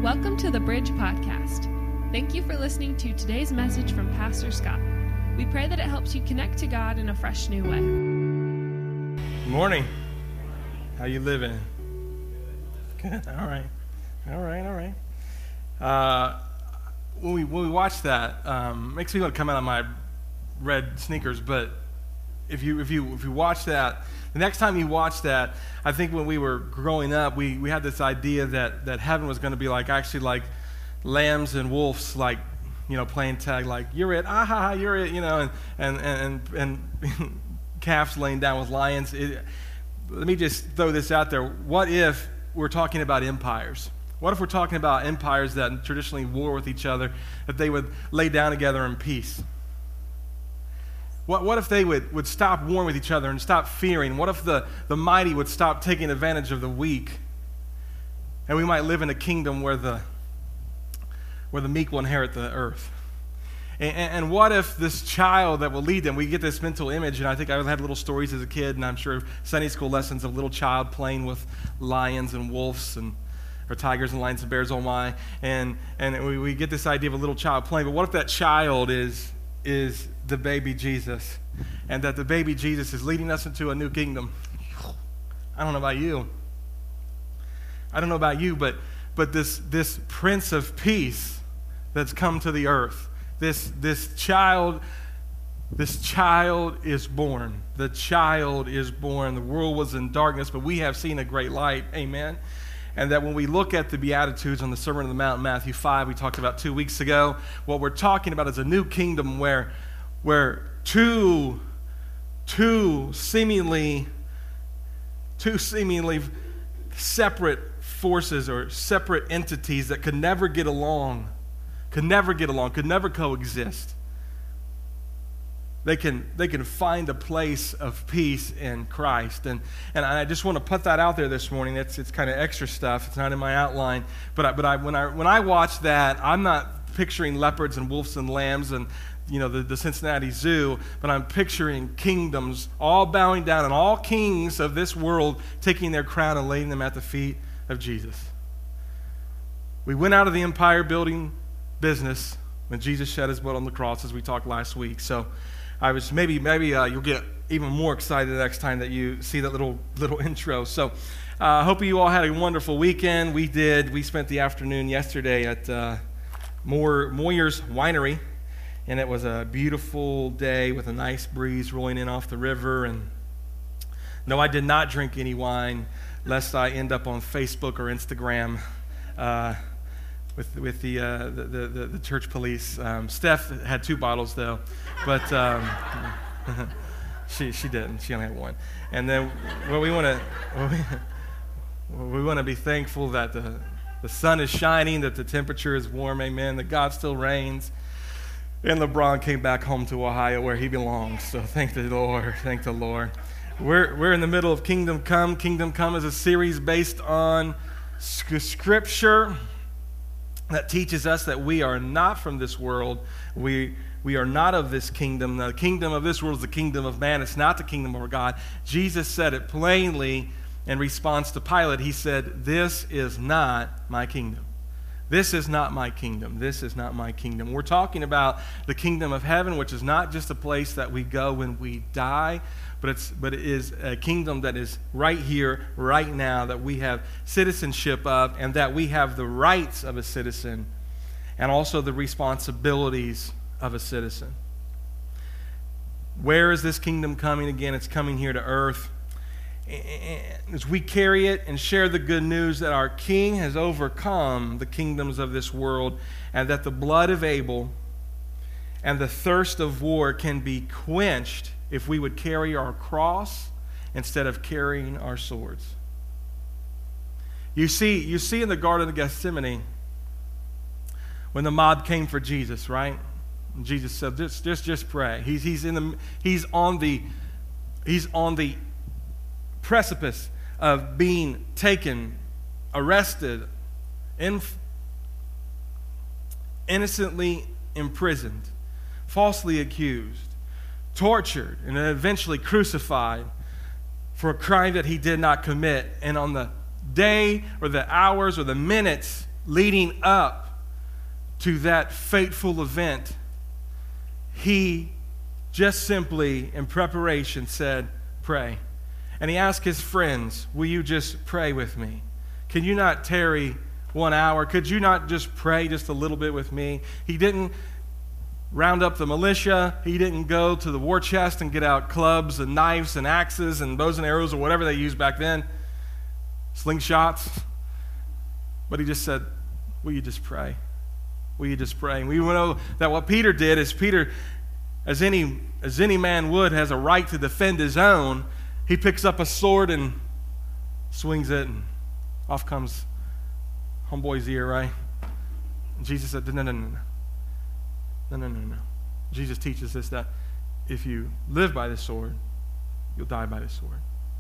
Welcome to the Bridge Podcast. Thank you for listening to today's message from Pastor Scott. We pray that it helps you connect to God in a fresh new way. Good morning. How you living? Good. All right. When we watch that, makes me want to come out of my red sneakers. But if you watch that, the next time you watch that, I think when we were growing up, we had this idea that heaven was going to be like lambs and wolves, like, you know, playing tag, like, you're it, you're it, you know, and calves laying down with lions. Let me just throw this out there. What if we're talking about empires? What if we're talking about empires that traditionally war with each other, that they would lay down together in peace? What if they would stop warring with each other and stop fearing? What if the mighty would stop taking advantage of the weak? And we might live in a kingdom where the meek will inherit the earth. And what if this child that will lead them, we get this mental image, and I think I had little stories as a kid, and I'm sure Sunday school lessons of a little child playing with lions and wolves or tigers and lions and bears, oh my. And we get this idea of a little child playing, but what if that child is the baby Jesus, and that the baby Jesus is leading us into a new kingdom? I don't know about you, but this Prince of Peace that's come to the earth, this child is born. The child is born. The world was in darkness, but we have seen a great light. Amen. And that when we look at the Beatitudes on the Sermon on the Mount, Matthew 5, we talked about 2 weeks ago, what we're talking about is a new kingdom where two seemingly separate forces or separate entities that could never get along, could never coexist. They can find a place of peace in Christ. And I just want to put that out there this morning. It's kind of extra stuff. It's not in my outline. But when I watch that, I'm not picturing leopards and wolves and lambs and, you know, the Cincinnati Zoo, but I'm picturing kingdoms all bowing down and all kings of this world taking their crown and laying them at the feet of Jesus. We went out of the empire building business when Jesus shed his blood on the cross, as we talked last week. So I was maybe you'll get even more excited the next time that you see that little intro. So I hope you all had a wonderful weekend. We did. We spent the afternoon yesterday at Moyer's Winery, and it was a beautiful day with a nice breeze rolling in off the river. And no, I did not drink any wine, lest I end up on Facebook or Instagram with the church police. Steph had 2 bottles though, but she didn't. She only had 1. And then we want to be thankful that the sun is shining, that the temperature is warm. Amen. That God still reigns. And LeBron came back home to Ohio where he belongs. So thank the Lord. Thank the Lord. We're in the middle of Kingdom Come. Kingdom Come is a series based on Scripture that teaches us that we are not from this world. We are not of this kingdom. The kingdom of this world is the kingdom of man. It's not the kingdom of our God. Jesus said it plainly in response to Pilate. He said, "This is not my kingdom. This is not my kingdom. This is not my kingdom." We're talking about the kingdom of heaven, which is not just a place that we go when we die, but it is a kingdom that is right here, right now, that we have citizenship of, and that we have the rights of a citizen and also the responsibilities of a citizen. Where is this kingdom coming? Again, it's coming here to earth. As we carry it and share the good news that our King has overcome the kingdoms of this world, and that the blood of Abel and the thirst of war can be quenched if we would carry our cross instead of carrying our swords. You see in the Garden of Gethsemane when the mob came for Jesus, right? And Jesus said, just pray. He's on the precipice of being taken, arrested, innocently imprisoned, falsely accused, tortured, and then eventually crucified for a crime that he did not commit. And on the day or the hours or the minutes leading up to that fateful event, he just simply, in preparation, said, pray. And he asked his friends, will you just pray with me? Can you not tarry 1 hour? Could you not just pray just a little bit with me? He didn't round up the militia. He didn't go to the war chest and get out clubs and knives and axes and bows and arrows or whatever they used back then, slingshots. But he just said, will you just pray? Will you just pray? And we know that what Peter did is Peter, as any man would, has a right to defend his own. He picks up a sword and swings it, and off comes homeboy's ear, right? And Jesus said, no. Jesus teaches us that if you live by the sword, you'll die by the sword.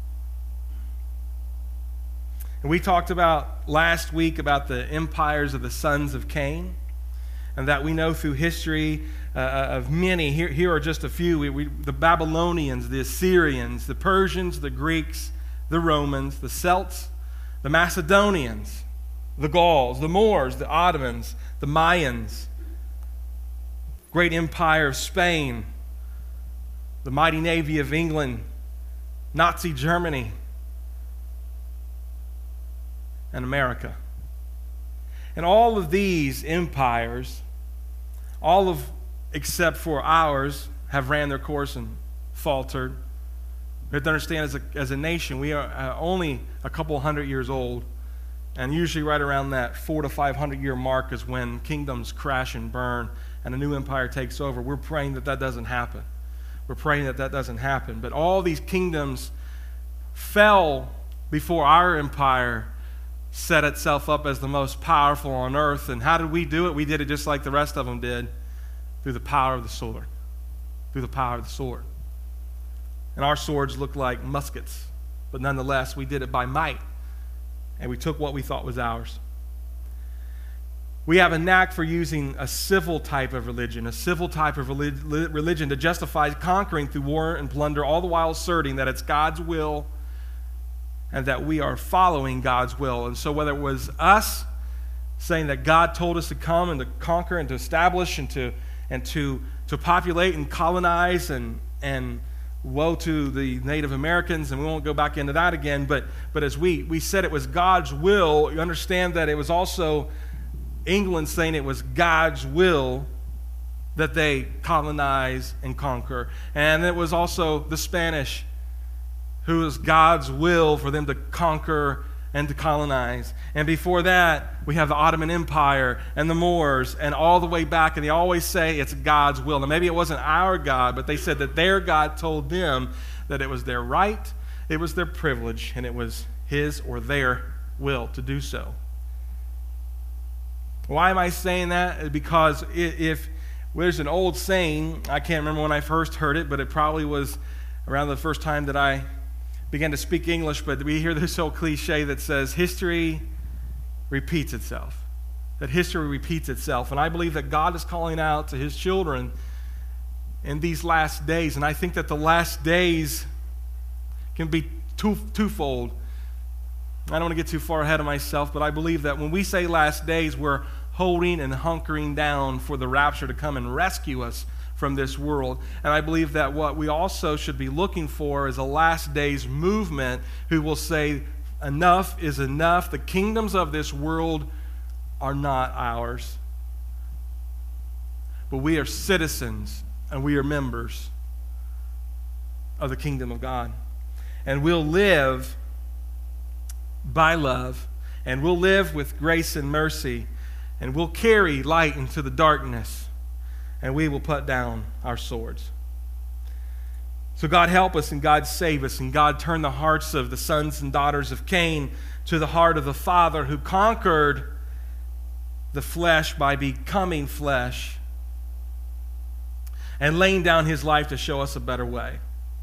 And we talked about last week about the empires of the sons of Cain, and that we know through history of many. Here are just a few. The Babylonians, the Assyrians, the Persians, the Greeks, the Romans, the Celts, the Macedonians, the Gauls, the Moors, the Ottomans, the Mayans, great empire of Spain, the mighty navy of England, Nazi Germany, and America. And all of these empires, except for ours, have ran their course and faltered. We have to understand as a nation, we are only a couple hundred years old, and usually right around that 400 to 500 year mark is when kingdoms crash and burn and a new empire takes over. We're praying that doesn't happen. We're praying that doesn't happen. But all these kingdoms fell before our empire set itself up as the most powerful on earth. And how did we do it? We did it just like the rest of them did, through the power of the sword. Through the power of the sword. And our swords looked like muskets, but nonetheless, we did it by might. And we took what we thought was ours. We have a knack for using a civil type of religion to justify conquering through war and plunder, all the while asserting that it's God's will and that we are following God's will. And so whether it was us saying that God told us to come and to conquer and to establish and to populate and colonize, and woe to the Native Americans, and we won't go back into that again, but as we said it was God's will, you understand that it was also England saying it was God's will that they colonize and conquer. And it was also the Spanish who was God's will for them to conquer and to colonize. And before that, we have the Ottoman Empire and the Moors and all the way back, and they always say it's God's will. Now, maybe it wasn't our God, but they said that their God told them that it was their right, it was their privilege, and it was his or their will to do so. Why am I saying that? Because if there's an old saying, I can't remember when I first heard it, but it probably was around the first time that I began to speak English, but we hear this old cliche that says history repeats itself. That history repeats itself. And I believe that God is calling out to his children in these last days. And I think that the last days can be twofold. I don't want to get too far ahead of myself, but I believe that when we say last days, we're holding and hunkering down for the rapture to come and rescue us from this world. And I believe that what we also should be looking for is a last days movement who will say, enough is enough. The kingdoms of this world are not ours. But we are citizens and we are members of the kingdom of God. And we'll live by love, and we'll live with grace and mercy, and we'll carry light into the darkness, and we will put down our swords. So God help us, and God save us, and God turn the hearts of the sons and daughters of Cain to the heart of the Father who conquered the flesh by becoming flesh and laying down his life to show us a better way.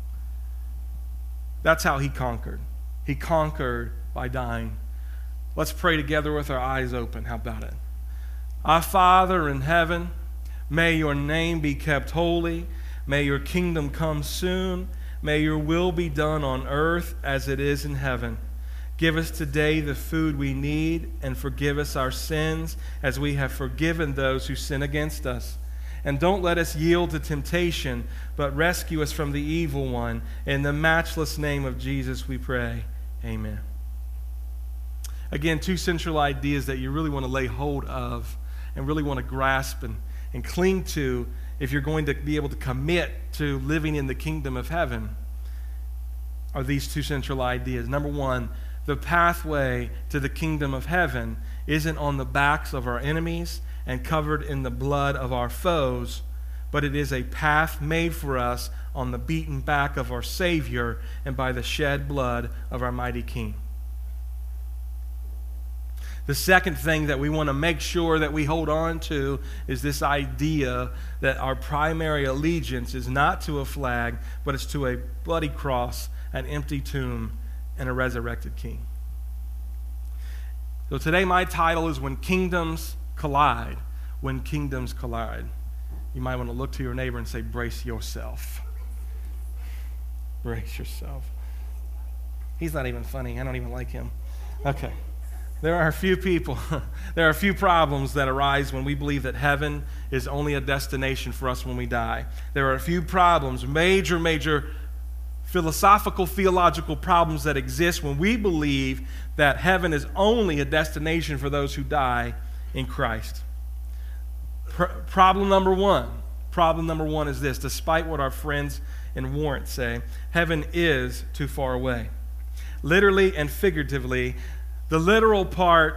That's how he conquered. He conquered by dying. Let's pray together with our eyes open. How about it? Our Father in heaven, may your name be kept holy. May your kingdom come soon. May your will be done on earth as it is in heaven. Give us today the food we need, and forgive us our sins as we have forgiven those who sin against us. And don't let us yield to temptation, but rescue us from the evil one. In the matchless name of Jesus we pray. Amen. Again, two central ideas that you really want to lay hold of and really want to grasp and cling to if you're going to be able to commit to living in the kingdom of heaven are these two central ideas. Number one, the pathway to the kingdom of heaven isn't on the backs of our enemies and covered in the blood of our foes, but it is a path made for us on the beaten back of our Savior and by the shed blood of our mighty King. The second thing that we want to make sure that we hold on to is this idea that our primary allegiance is not to a flag, but it's to a bloody cross, an empty tomb, and a resurrected King. So today my title is When Kingdoms Collide. When Kingdoms Collide. You might want to look to your neighbor and say, brace yourself. Brace yourself. He's not even funny. I don't even like him. Okay. There are a few people, there are a few problems that arise when we believe that heaven is only a destination for us when we die. There are a few problems, major philosophical, theological problems that exist when we believe that heaven is only a destination for those who die in Christ. Problem number one is this: despite what our friends in Warrant say, heaven is too far away. Literally and figuratively, the literal part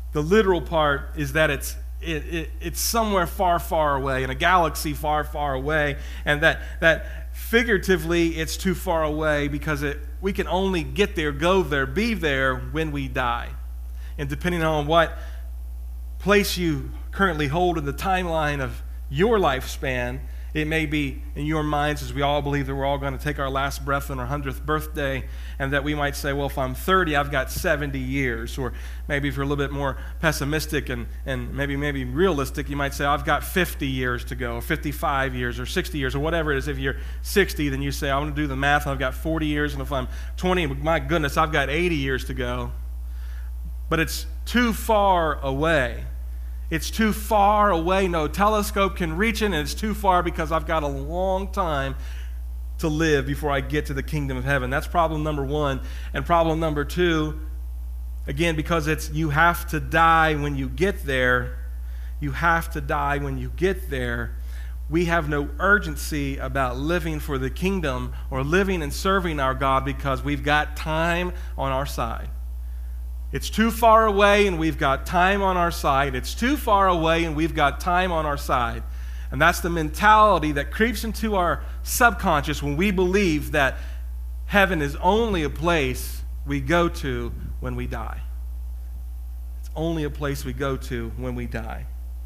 is that it's somewhere far away, in a galaxy far away, and that figuratively it's too far away because we can only get there, go there, be there when we die. And depending on what place you currently hold in the timeline of your lifespan, it may be in your minds, as we all believe that we're all going to take our last breath on our 100th birthday, and that we might say, well, if I'm 30, I've got 70 years. Or maybe if you're a little bit more pessimistic and maybe realistic, you might say, I've got 50 years to go, or 55 years, or 60 years, or whatever it is. If you're 60, then you say, I want to do the math, and I've got 40 years, and if I'm 20, my goodness, I've got 80 years to go. But it's too far away. It's too far away. No telescope can reach it, and it's too far because I've got a long time to live before I get to the kingdom of heaven. That's problem number one. And problem number two, again, because you have to die when you get there. You have to die when you get there. We have no urgency about living for the kingdom or living and serving our God because we've got time on our side. It's too far away and we've got time on our side. It's too far away and we've got time on our side. And that's the mentality that creeps into our subconscious when we believe that heaven is only a place we go to when we die. It's only a place we go to when we die.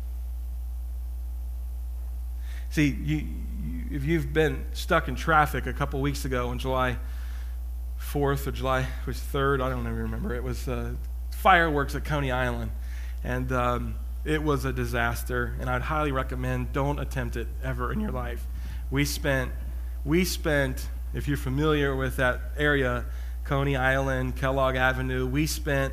See, if you've been stuck in traffic a couple weeks ago on July 4th or July 3rd, I don't even remember. It was fireworks at Coney Island, and it was a disaster, and I'd highly recommend don't attempt it ever in your life. We spent, if you're familiar with that area, Coney Island, Kellogg Avenue, we spent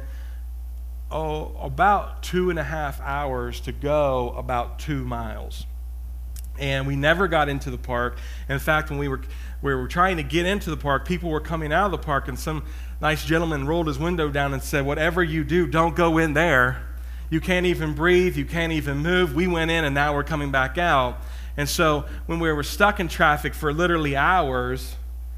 about 2.5 hours to go about 2 miles. And we never got into the park. In fact, when we were trying to get into the park, people were coming out of the park, and some nice gentleman rolled his window down and said, whatever you do, don't go in there. You can't even breathe. You can't even move. We went in, and now we're coming back out. And so when we were stuck in traffic for literally hours,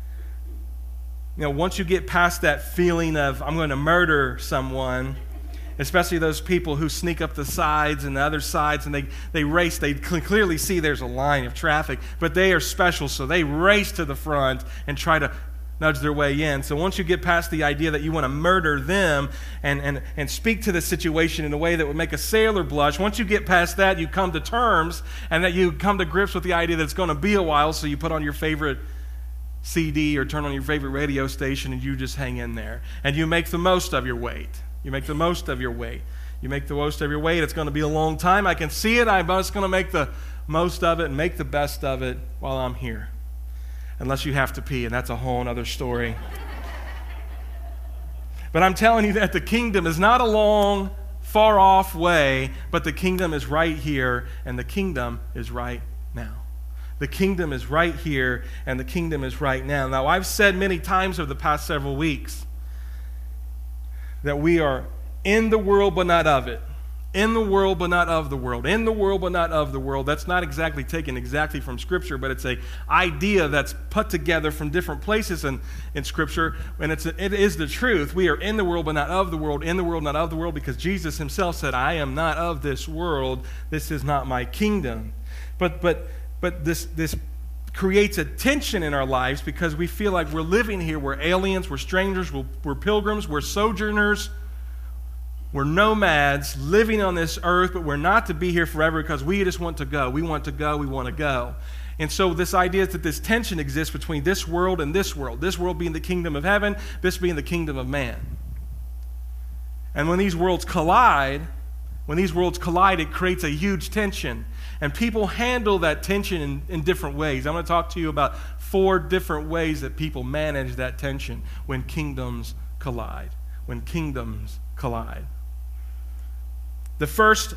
once you get past that feeling of I'm going to murder someone, especially those people who sneak up the sides and the other sides, and they race. They clearly see there's a line of traffic, but they are special, so they race to the front and try to nudge their way in. So once you get past the idea that you want to murder them and speak to the situation in a way that would make a sailor blush, once you get past that, you come to terms, and that you come to grips with the idea that it's going to be a while, so you put on your favorite CD or turn on your favorite radio station, and you just hang in there. And you make the most of your wait. You make the most of your wait. You make the most of your wait. It's going to be a long time. I can see it. I'm just going to make the most of it and make the best of it while I'm here. Unless you have to pee, and that's a whole other story. But I'm telling you that the kingdom is not a long, far off way, but the kingdom is right here, and the kingdom is right now. The kingdom is right here, and the kingdom is right now. Now, I've said many times over the past several weeks that we are in the world, but not of it. In the world, but not of the world. In the world, but not of the world. That's not exactly taken exactly from Scripture, but it's an idea that's put together from different places in Scripture, and it is the truth. We are in the world, but not of the world. In the world, not of the world, because Jesus himself said, I am not of this world. This is not my kingdom. But this creates a tension in our lives because we feel like we're living here. We're aliens, we're strangers, we're pilgrims, we're sojourners. We're nomads living on this earth, but we're not to be here forever because we just want to go. We want to go. We want to go. And so this idea is that this tension exists between this world and this world being the kingdom of heaven, this being the kingdom of man. And when these worlds collide, it creates a huge tension. And people handle that tension in different ways. I'm going to talk to you about 4 different ways that people manage that tension when kingdoms collide. When kingdoms collide. The first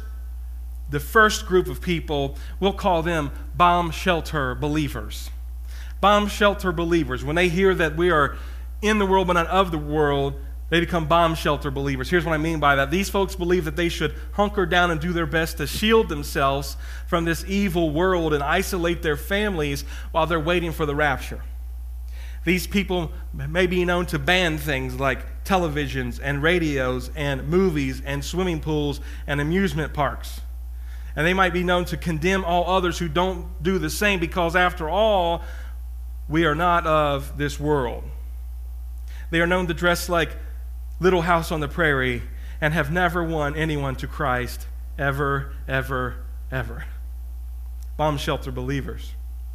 group of people, we'll call them bomb shelter believers. Bomb shelter believers. When they hear that we are in the world but not of the world, they become bomb shelter believers. Here's what I mean by that. These folks believe that they should hunker down and do their best to shield themselves from this evil world and isolate their families while they're waiting for the rapture. These people may be known to ban things like televisions and radios and movies and swimming pools and amusement parks. And they might be known to condemn all others who don't do the same because, after all, we are not of this world. They are known to dress like Little House on the Prairie and have never won anyone to Christ ever, ever, ever. Bomb shelter believers.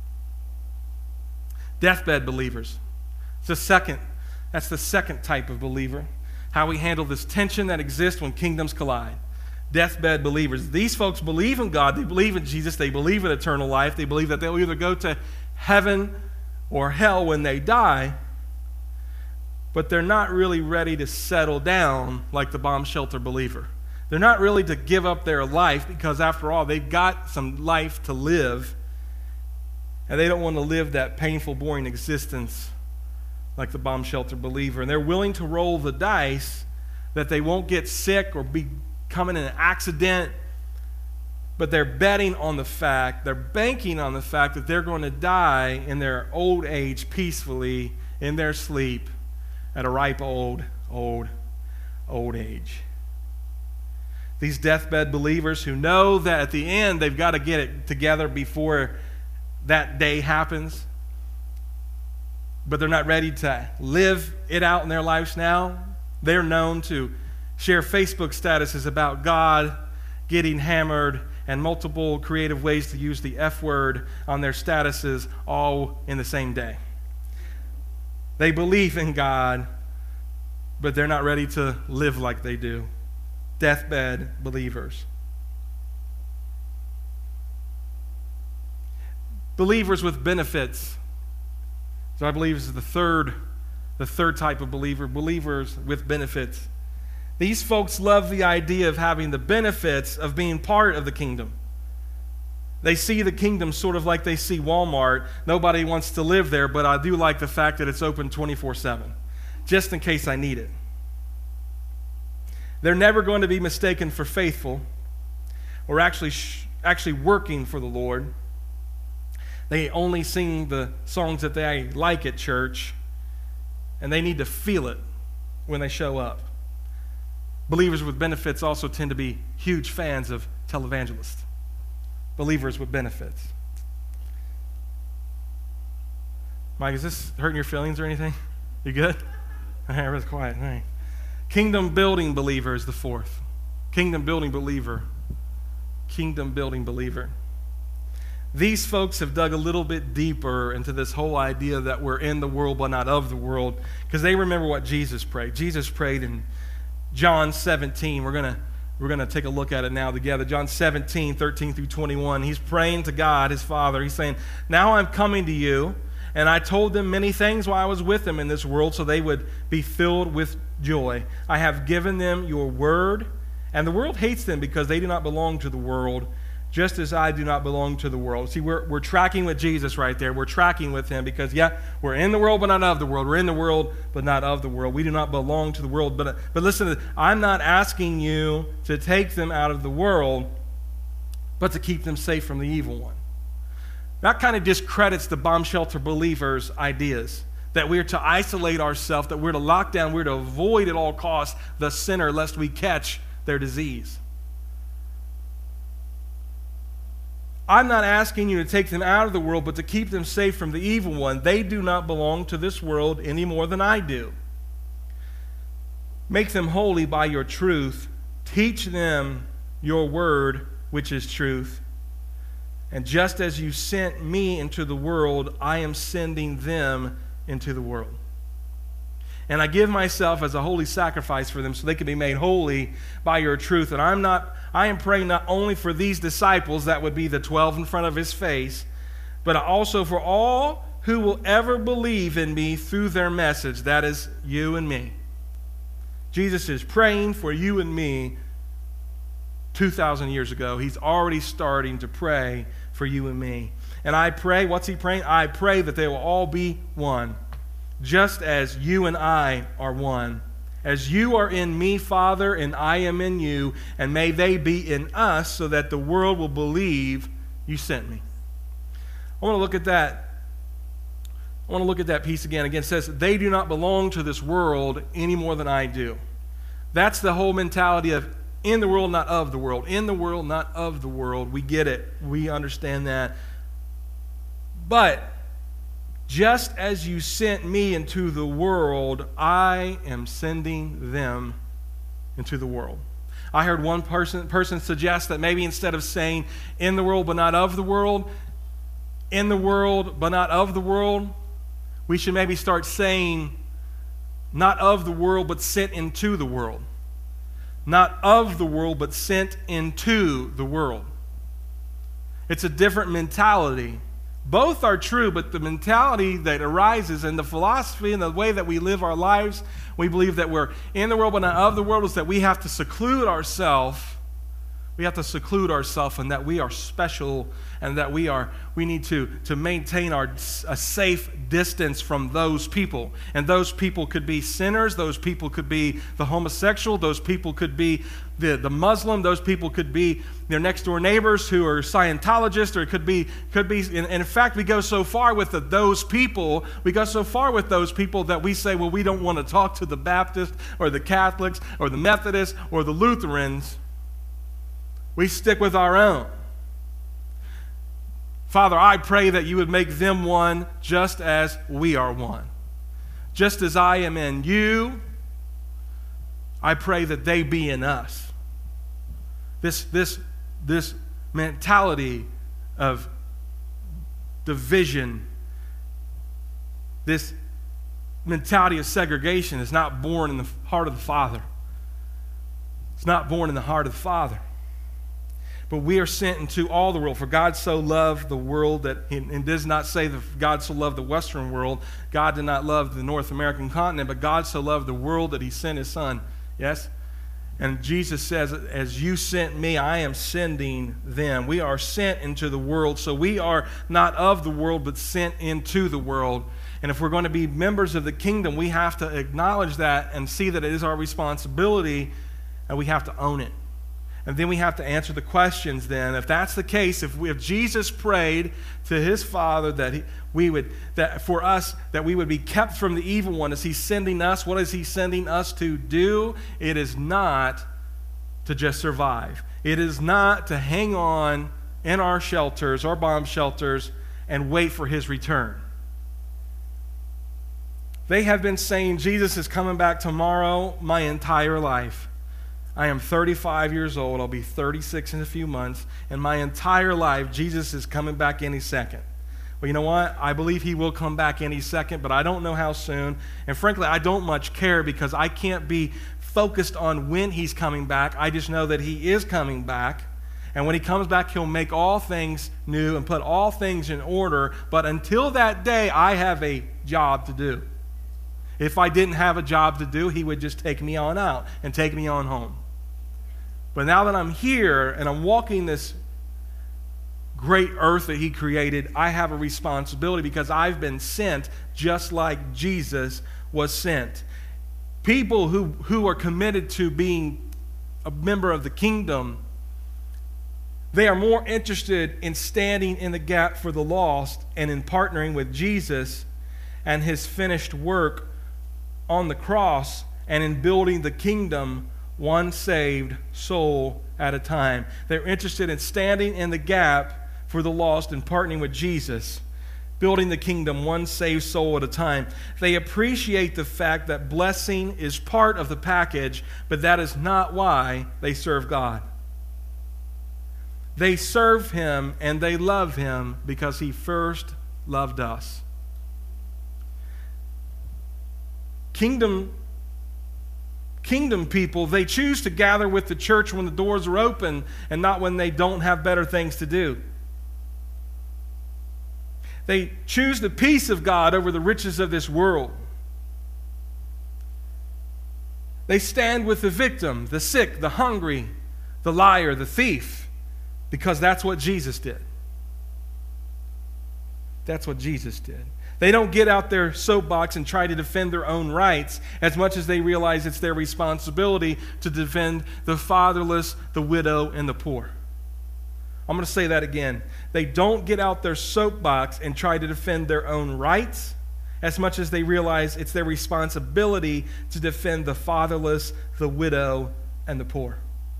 Deathbed believers. That's the second type of believer. How we handle this tension that exists when kingdoms collide. Deathbed believers. These folks believe in God. They believe in Jesus. They believe in eternal life. They believe that they'll either go to heaven or hell when they die. But they're not really ready to settle down like the bomb shelter believer. They're not really to give up their life because, after all, they've got some life to live. And they don't want to live that painful, boring existence like the bomb shelter believer. And they're willing to roll the dice that they won't get sick or become in an accident. But they're banking on the fact that they're going to die in their old age peacefully in their sleep at a ripe old age. These deathbed believers who know that at the end they've got to get it together before that day happens, but they're not ready to live it out in their lives now. They're known to share Facebook statuses about God getting hammered and multiple creative ways to use the F word on their statuses all in the same day. They believe in God, but they're not ready to live like they do. Deathbed believers. Believers with benefits. So I believe is the third type of believer, believers with benefits. These folks love the idea of having the benefits of being part of the kingdom. They see the kingdom sort of like they see Walmart. Nobody wants to live there, but I do like the fact that it's open 24/7, just in case I need it. They're never going to be mistaken for faithful or actually working for the Lord. They only sing the songs that they like at church, and they need to feel it when they show up. Believers with benefits also tend to be huge fans of televangelists. Believers with benefits. Mike, is this hurting your feelings or anything? You good? Everybody's quiet. All right. Kingdom building believer is the fourth. Kingdom building believer. Kingdom building believer. These folks have dug a little bit deeper into this whole idea that we're in the world but not of the world, because they remember what Jesus prayed. Jesus prayed in John 17. We're going to take a look at it now together. John 17, 13 through 21. He's praying to God, his Father. He's saying, "Now I'm coming to you, And I told them many things while I was with them in this world, so they would be filled with joy. I have given them your word, and the world hates them because they do not belong to the world, just as I do not belong to the world. See, we're tracking with Jesus right there. We're tracking with him because, yeah, we're in the world, but not of the world. We're in the world, but not of the world. We do not belong to the world. But listen, I'm not asking you to take them out of the world, but to keep them safe from the evil one. That kind of discredits the bomb shelter believers' ideas, that we're to isolate ourselves, that we're to lock down, we're to avoid at all costs the sinner lest we catch their disease. I'm not asking you to take them out of the world, but to keep them safe from the evil one. They do not belong to this world any more than I do. Make them holy by your truth. Teach them your word, which is truth. And just as you sent me into the world, I am sending them into the world. And I give myself as a holy sacrifice for them so they can be made holy by your truth. And I am praying not only for these disciples, that would be the 12 in front of his face, but also for all who will ever believe in me through their message. That is you and me. Jesus is praying for you and me 2,000 years ago. He's already starting to pray for you and me. And I pray, what's he praying? I pray that they will all be one, just as you and I are one. As you are in me, Father, and I am in you, and may they be in us so that the world will believe you sent me. I want to look at that. I want to look at that piece again. Again, it says, they do not belong to this world any more than I do. That's the whole mentality of in the world, not of the world. In the world, not of the world. We get it. We understand that. But just as you sent me into the world, I am sending them into the world. I heard one person suggest that maybe instead of saying in the world but not of the world, in the world but not of the world, we should maybe start saying not of the world but sent into the world. Not of the world but sent into the world. It's a different mentality. Both are true, but the mentality that arises and the philosophy and the way that we live our lives, we believe that we're in the world but not of the world, is that we have to seclude ourselves. We have to seclude ourselves, and that we are special, and that we need to maintain a safe distance from those people. And those people could be sinners, those people could be the homosexual, those people could be the Muslim, those people could be their next door neighbors who are Scientologists, or it could be and in fact we go so far with those people that we say, well, we don't want to talk to the Baptists or the Catholics or the Methodists or the Lutherans. We stick with our own. Father, I pray that you would make them one just as we are one. Just as I am in you, I pray that they be in us. This mentality of division, this mentality of segregation is not born in the heart of the Father. It's not born in the heart of the Father. But we are sent into all the world. For God so loved the world that, and does not say that God so loved the Western world. God did not love the North American continent, but God so loved the world that he sent his Son. Yes? And Jesus says, as you sent me, I am sending them. We are sent into the world. So we are not of the world, but sent into the world. And if we're going to be members of the kingdom, we have to acknowledge that and see that it is our responsibility, and we have to own it. And then we have to answer the questions then. If that's the case, if Jesus prayed to his Father that we would be kept from the evil one, is he sending us? What is he sending us to do? It is not to just survive. It is not to hang on in our shelters, our bomb shelters, and wait for his return. They have been saying Jesus is coming back tomorrow my entire life. I am 35 years old. I'll be 36 in a few months. And my entire life, Jesus is coming back any second. Well, you know what? I believe he will come back any second, but I don't know how soon. And frankly, I don't much care because I can't be focused on when he's coming back. I just know that he is coming back. And when he comes back, he'll make all things new and put all things in order. But until that day, I have a job to do. If I didn't have a job to do, he would just take me on out and take me on home. But now that I'm here and I'm walking this great earth that he created, I have a responsibility because I've been sent just like Jesus was sent. People who are committed to being a member of the kingdom, they are more interested in standing in the gap for the lost and in partnering with Jesus and his finished work on the cross and in building the kingdom one saved soul at a time. They're interested in standing in the gap for the lost and partnering with Jesus, building the kingdom one saved soul at a time. They appreciate the fact that blessing is part of the package, but that is not why they serve God. They serve him and they love him because he first loved us. Kingdom people, they choose to gather with the church when the doors are open and not when they don't have better things to do. They choose the peace of God over the riches of this world. They stand with the victim, the sick, the hungry, the liar, the thief, because that's what Jesus did. That's what Jesus did. They don't get out their soapbox and try to defend their own rights as much as they realize it's their responsibility to defend the fatherless, the widow, and the poor. I'm going to say that again. They don't get out their soapbox and try to defend their own rights as much as they realize it's their responsibility to defend the fatherless, the widow, and the poor.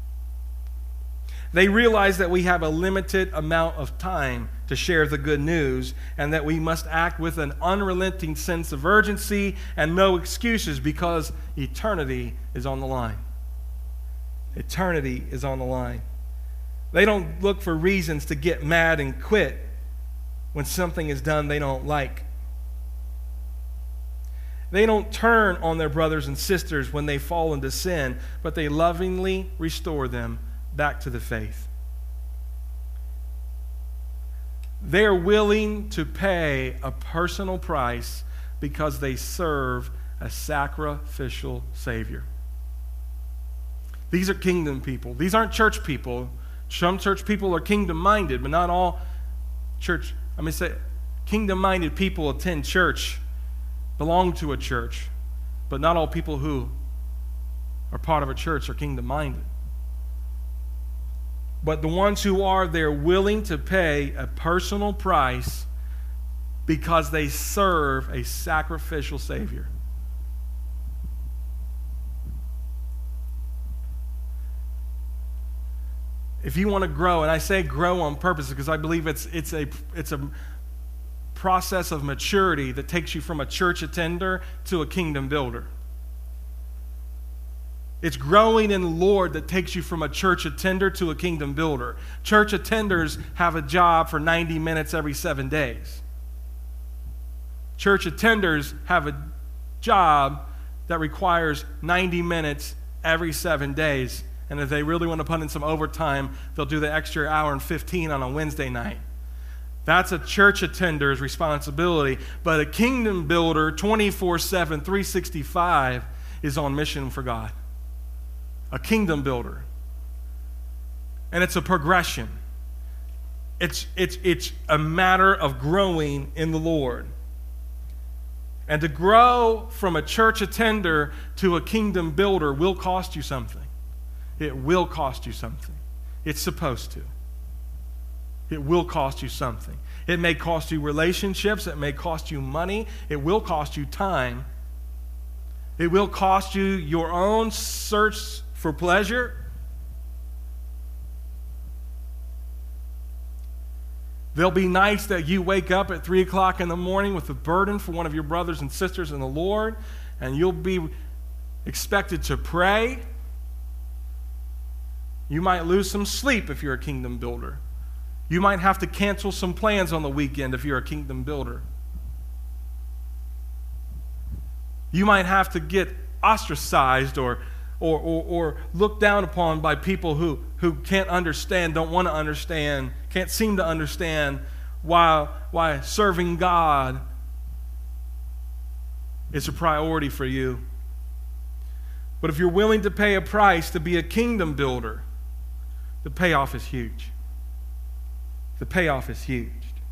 They realize that we have a limited amount of time to share the good news and that we must act with an unrelenting sense of urgency and no excuses because eternity is on the line. Eternity is on the line. They don't look for reasons to get mad and quit when something is done they don't like. They don't turn on their brothers and sisters when they fall into sin, but they lovingly restore them back to the faith. They're willing to pay a personal price because they serve a sacrificial Savior. These are kingdom people. These aren't church people. Some church people are kingdom-minded, but not all kingdom-minded people attend church, belong to a church, but not all people who are part of a church are kingdom-minded. But the ones who are, they're willing to pay a personal price because they serve a sacrificial Savior. If you want to grow, and I say grow on purpose because I believe it's a process of maturity that takes you from a church attender to a kingdom builder. It's growing in the Lord that takes you from a church attender to a kingdom builder. Church attenders have a job for 90 minutes every 7 days. Church attenders have a job that requires 90 minutes every 7 days. And if they really want to put in some overtime, they'll do the extra hour and 15 on a Wednesday night. That's a church attender's responsibility. But a kingdom builder, 24/7, 365, is on mission for God. A kingdom builder. And it's a progression. It's a matter of growing in the Lord. And to grow from a church attender to a kingdom builder will cost you something. It will cost you something. It's supposed to. It will cost you something. It may cost you relationships. It may cost you money. It will cost you time. It will cost you your own search for pleasure. There'll be nights that you wake up at 3 o'clock in the morning with a burden for one of your brothers and sisters in the Lord, and you'll be expected to pray. You might lose some sleep if you're a kingdom builder. You might have to cancel some plans on the weekend if you're a kingdom builder. You might have to get ostracized or or looked down upon by people who can't understand, don't want to understand, can't seem to understand why serving God is a priority for you. But if you're willing to pay a price to be a kingdom builder, the payoff is huge. The payoff is huge.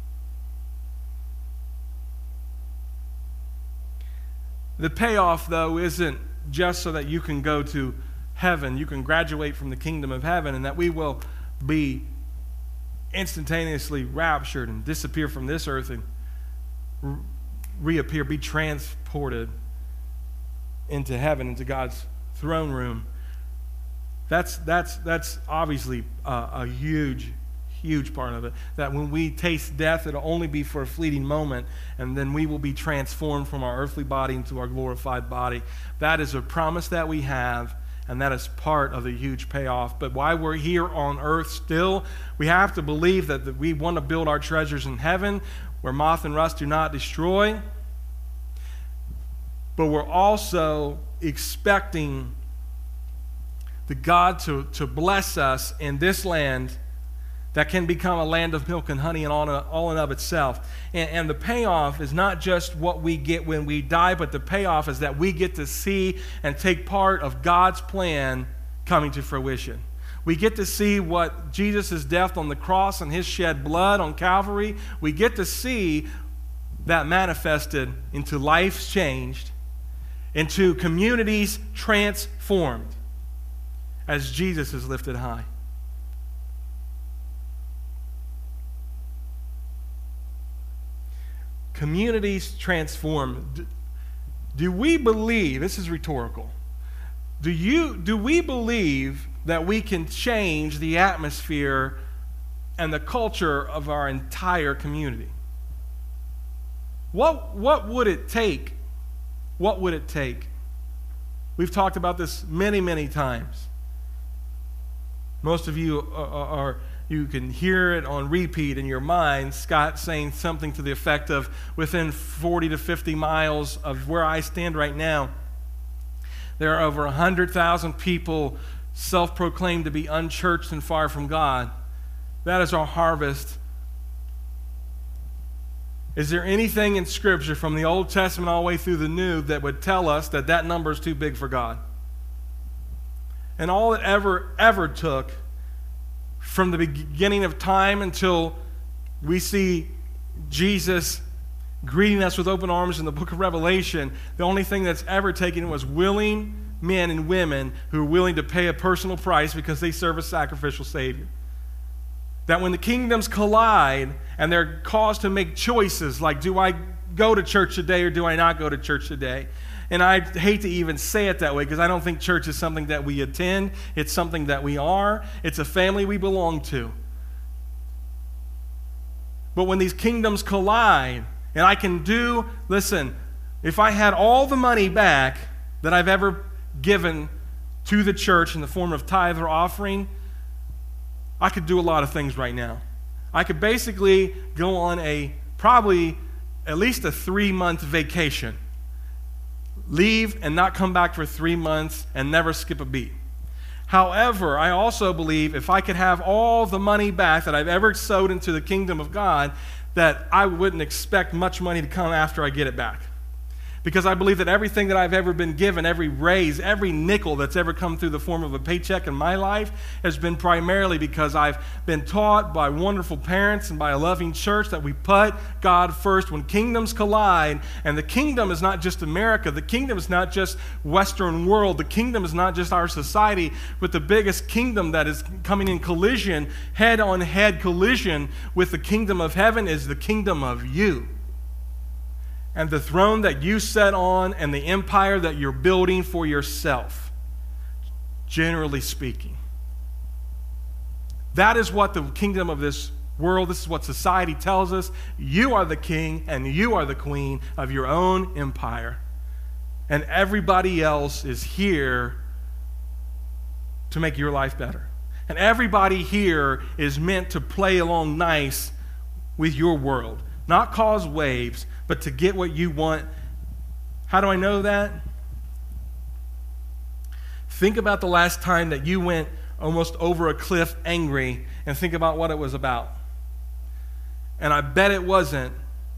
The payoff, though, isn't just so that you can go to heaven, you can graduate from the kingdom of heaven, and that we will be instantaneously raptured and disappear from this earth and reappear, be transported into heaven, into God's throne room. That's obviously a huge part of it. That when we taste death, it'll only be for a fleeting moment, and then we will be transformed from our earthly body into our glorified body. That is a promise that we have, and that is part of the huge payoff. But while we're here on earth still, we have to believe that we want to build our treasures in heaven, where moth and rust do not destroy. But we're also expecting the God to bless us in this land that can become a land of milk and honey and all in of itself. And the payoff is not just what we get when we die, but the payoff is that we get to see and take part of God's plan coming to fruition. We get to see what Jesus' death on the cross and his shed blood on Calvary, we get to see that manifested into lives changed, into communities transformed as Jesus is lifted high. Communities transformed. Do we believe, this is rhetorical, do we believe that we can change the atmosphere and the culture of our entire community? What would it take? What would it take? We've talked about this many, many times. Most of you you can hear it on repeat in your mind, Scott saying something to the effect of, within 40 to 50 miles of where I stand right now, there are over 100,000 people self-proclaimed to be unchurched and far from God. That is our harvest. Is there anything in Scripture from the Old Testament all the way through the New that would tell us that that number is too big for God? And all it ever took from the beginning of time until we see Jesus greeting us with open arms in the book of Revelation, the only thing that's ever taken was willing men and women who are willing to pay a personal price because they serve a sacrificial Savior. That when the kingdoms collide and they're caused to make choices like, do I go to church today or do I not go to church today? And I hate to even say it that way because I don't think church is something that we attend. It's something that we are. It's a family we belong to. But when these kingdoms collide, and I can listen, if I had all the money back that I've ever given to the church in the form of tithe or offering, I could do a lot of things right now. I could basically go on probably at least a 3-month vacation. Leave and not come back for 3 months and never skip a beat. However, I also believe if I could have all the money back that I've ever sowed into the kingdom of God, that I wouldn't expect much money to come after I get it back. Because I believe that everything that I've ever been given, every raise, every nickel that's ever come through the form of a paycheck in my life has been primarily because I've been taught by wonderful parents and by a loving church that we put God first. When kingdoms collide, and the kingdom is not just America, the kingdom is not just Western world, the kingdom is not just our society, but the biggest kingdom that is coming in collision, head-on-head collision with the kingdom of heaven is the kingdom of you. And the throne that you sit on and the empire that you're building for yourself, generally speaking. That is what the kingdom of this world, this is what society tells us. You are the king and you are the queen of your own empire. And everybody else is here to make your life better. And everybody here is meant to play along nice with your world. Not cause waves, but to get what you want. How do I know that? Think about the last time that you went almost over a cliff angry, and think about what it was about. And I bet it wasn't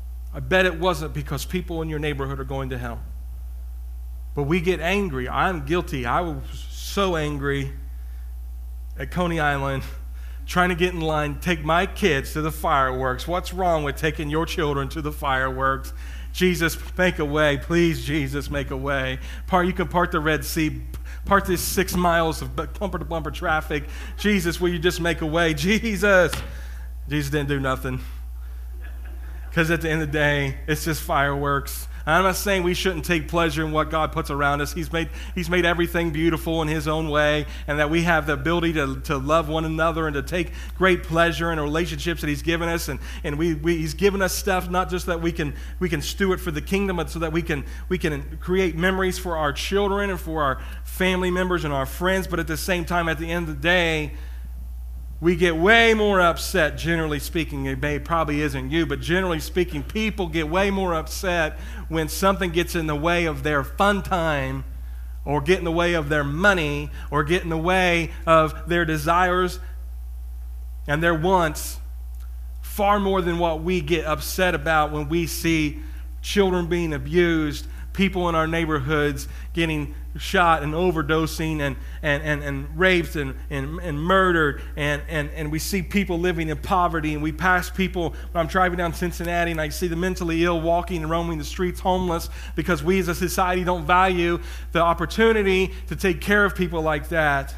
because people in your neighborhood are going to hell. But we get angry. I'm guilty. I was so angry at Coney Island, trying to get in line, take my kids to the fireworks. What's wrong with taking your children to the fireworks? Jesus, make a way. Please, Jesus, make a way. You can part the Red Sea. Part this 6 miles of bumper-to-bumper traffic. Jesus, will you just make a way? Jesus didn't do nothing. Because at the end of the day, it's just fireworks. I'm not saying we shouldn't take pleasure in what God puts around us. He's made everything beautiful in His own way, and that we have the ability to love one another and to take great pleasure in the relationships that He's given us. And He's given us stuff not just that we can steward for the kingdom, but so that we can create memories for our children and for our family members and our friends. But at the same time, at the end of the day, we get way more upset, generally speaking. It probably isn't you, but generally speaking, people get way more upset when something gets in the way of their fun time, or get in the way of their money, or get in the way of their desires and their wants, far more than what we get upset about when we see children being abused, people in our neighborhoods getting shot and overdosing and raped and murdered, and we see people living in poverty, and we pass people when I'm driving down Cincinnati and I see the mentally ill walking and roaming the streets homeless, because we as a society don't value the opportunity to take care of people like that.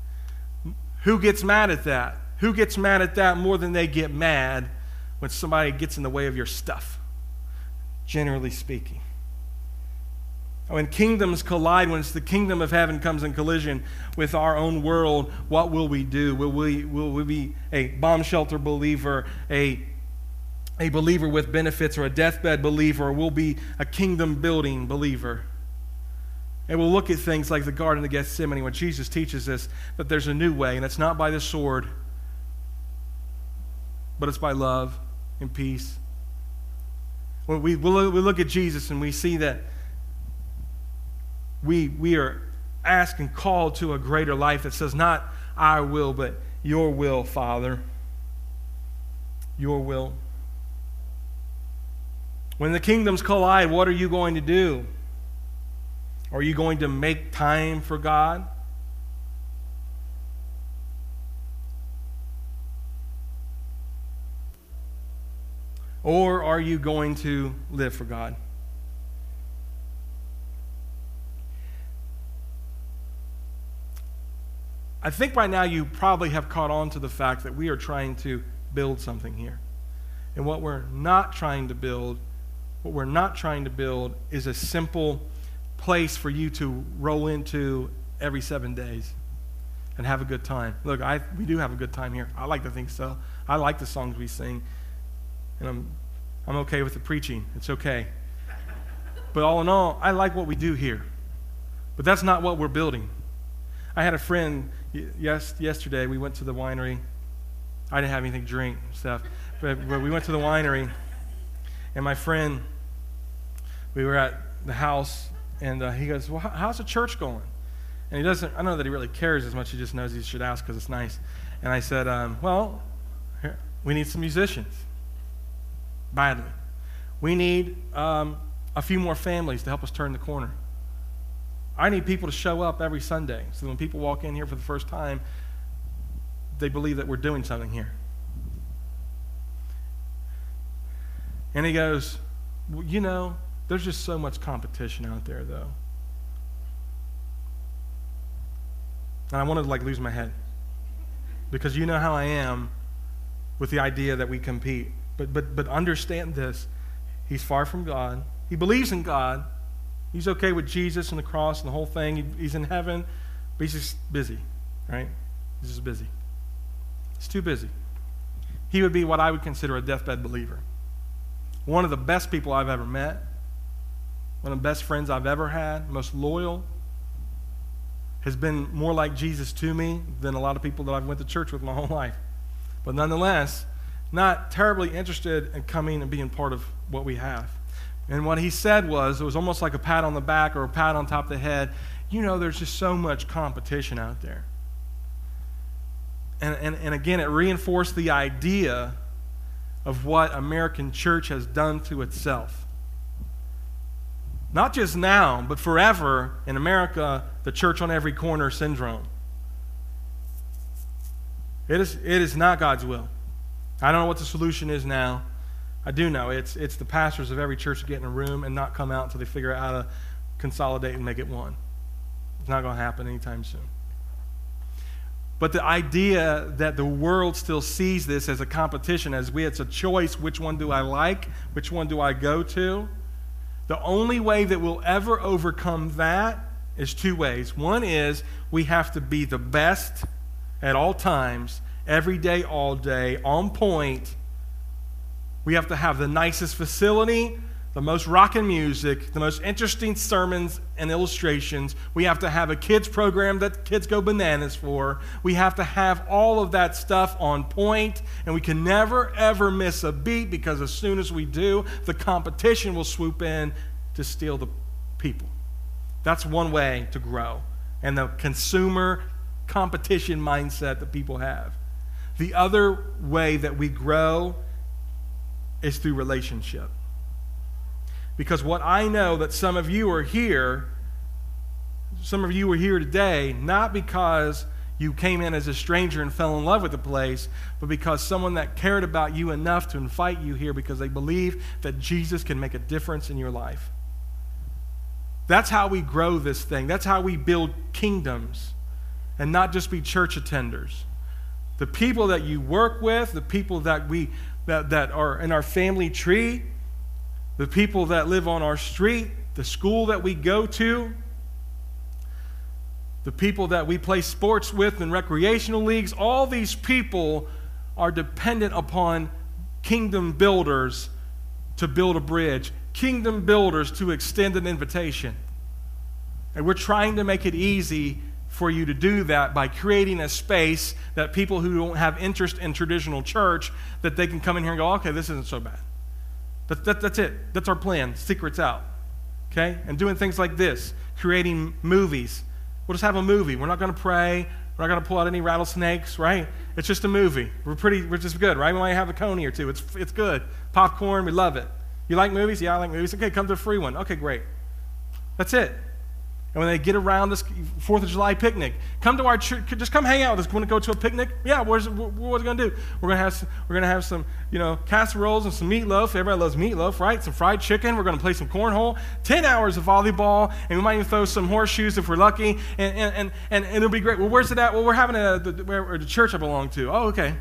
Who gets mad at that? Who gets mad at that more than they get mad when somebody gets in the way of your stuff, generally speaking? When kingdoms collide, when the kingdom of heaven comes in collision with our own world, what will we do? Will we be a bomb shelter believer, a believer with benefits, or a deathbed believer, or we'll be a kingdom-building believer? And we'll look at things like the Garden of Gethsemane, when Jesus teaches us that there's a new way, and it's not by the sword, but it's by love and peace. When we look at Jesus and we see that we are asked and called to a greater life that says, not our will, but your will, Father. Your will. When the kingdoms collide, what are you going to do? Are you going to make time for God? Or are you going to live for God? I think by now you probably have caught on to the fact that we are trying to build something here. And what we're not trying to build is a simple place for you to roll into every 7 days and have a good time. Look, we do have a good time here. I like to think so. I like the songs we sing. And I'm okay with the preaching. It's okay. But all in all, I like what we do here. But that's not what we're building. I had a friend yesterday. We went to the winery. I didn't have anything to drink and stuff. But we went to the winery, and my friend, we were at the house, and he goes, well, how's the church going? And he doesn't, I don't know that he really cares as much. He just knows he should ask because it's nice. And I said, well, we need some musicians. Badly. We need a few more families to help us turn the corner. I need people to show up every Sunday so when people walk in here for the first time, they believe that we're doing something here. And he goes, well, you know, there's just so much competition out there, though. And I wanted to lose my head, because you know how I am with the idea that we compete. But understand this. He's far from God. He believes in God. He's okay with Jesus and the cross and the whole thing. He's in heaven, but he's just busy, right? He's just busy. He's too busy. He would be what I would consider a deathbed believer. One of the best people I've ever met, one of the best friends I've ever had, most loyal, has been more like Jesus to me than a lot of people that I've went to church with my whole life. But nonetheless, not terribly interested in coming and being part of what we have. And what he said was, it was almost like a pat on the back or a pat on top of the head. you know there's just so much competition out there. And again, it reinforced the idea of what American church has done to itself. Not just now, but forever in America, the church on every corner syndrome. It is not God's will. I don't know what the solution is now. I do know it's the pastors of every church to get in a room and not come out until they figure out how to consolidate and make it one. It's not going to happen anytime soon. But the idea that the world still sees this as a competition, it's a choice, which one do I like, which one do I go to? The only way that we'll ever overcome that is two ways. One is we have to be the best at all times, every day, all day, on point. We have to have the nicest facility, the most rockin' music, the most interesting sermons and illustrations. We have to have a kids program that kids go bananas for. We have to have all of that stuff on point, and we can never, ever miss a beat, because as soon as we do, the competition will swoop in to steal the people. That's one way to grow, and the consumer competition mindset that people have. The other way that we grow is through relationship. Because what I know that some of you are here today, not because you came in as a stranger and fell in love with the place, but because someone that cared about you enough to invite you here because they believe that Jesus can make a difference in your life. That's how we grow this thing. That's how we build kingdoms and not just be church attenders. The people that you work with, the people that are in our family tree, the people that live on our street, the school that we go to, the people that we play sports with in recreational leagues, all these people are dependent upon kingdom builders to build a bridge, kingdom builders to extend an invitation. And we're trying to make it easy for you to do that by creating a space that people who don't have interest in traditional church, that they can come in here and go, okay, this isn't so bad. That's it. That's our plan. Secret's out. Okay? And doing things like this, creating movies. We'll just have a movie. We're not going to pray. We're not going to pull out any rattlesnakes, right? It's just a movie. We're just good, right? We might have a coney or two. It's good. Popcorn, we love it. You like movies? Yeah, I like movies. Okay, come to a free one. Okay, great. That's it. And when they get around this 4th of July picnic, come to our church. Just come hang out with us. Want to go to a picnic? Yeah. What's it going to do? We're going to have some, casseroles and some meatloaf. Everybody loves meatloaf, right? Some fried chicken. We're going to play some cornhole. 10 hours of volleyball, and we might even throw some horseshoes if we're lucky. And it'll be great. Well, where's it at? Well, we're having the church I belong to. Oh, okay.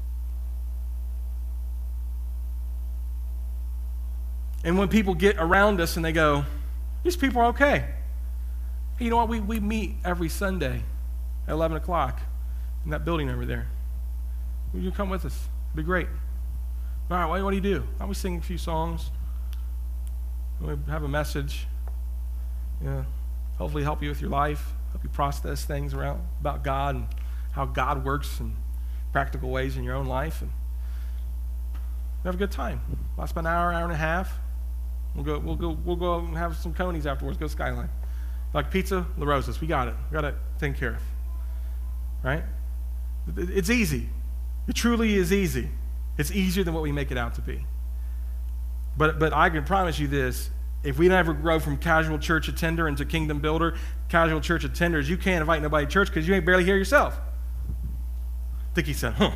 And when people get around us and they go, these people are okay. You know what? We meet every Sunday at 11 o'clock in that building over there. Will you come with us? It'd be great. All right, what do you do? We sing a few songs. We have a message. Hopefully help you with your life, help you process things around about God and how God works in practical ways in your own life. And we have a good time. Last about an hour and a half. We'll go and have some conies afterwards. Go Skyline. Like pizza, La Rosa's. We got it. We got it taken care of. Right? It's easy. It truly is easy. It's easier than what we make it out to be. But I can promise you this. If we never grow from casual church attender into kingdom builder, casual church attenders, you can't invite nobody to church because you ain't barely here yourself. I think he said, huh.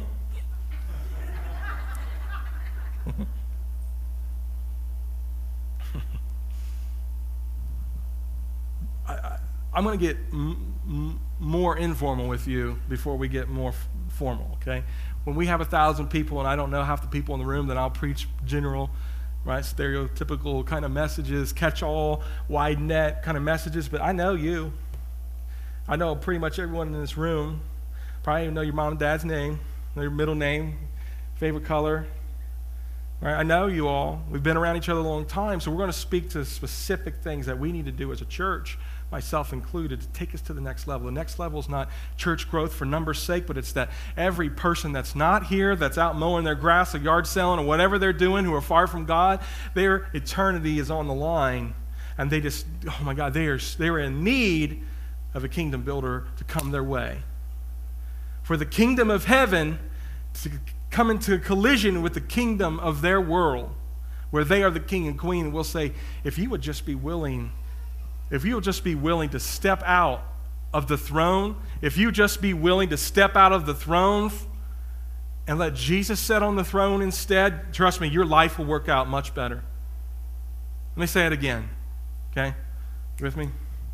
I'm going to get more informal with you before we get more formal, okay? When we have 1,000 people and I don't know half the people in the room, then I'll preach general, right, stereotypical kind of messages, catch-all, wide net kind of messages, but I know you. I know pretty much everyone in this room. Probably even know your mom and dad's name, know your middle name, favorite color. Right? I know you all. We've been around each other a long time, so we're going to speak to specific things that we need to do as a church, myself included, to take us to the next level. The next level is not church growth for numbers' sake, but it's that every person that's not here, that's out mowing their grass, or yard selling, or whatever they're doing, who are far from God, their eternity is on the line, and they just, oh my God, they are in need of a kingdom builder to come their way. For the kingdom of heaven to come into collision with the kingdom of their world, where they are the king and queen, and we'll say, if you would just be willing to step out of the throne, if you just be willing to step out of the throne and let Jesus sit on the throne instead, trust me, your life will work out much better. Let me say it again, okay? You with me?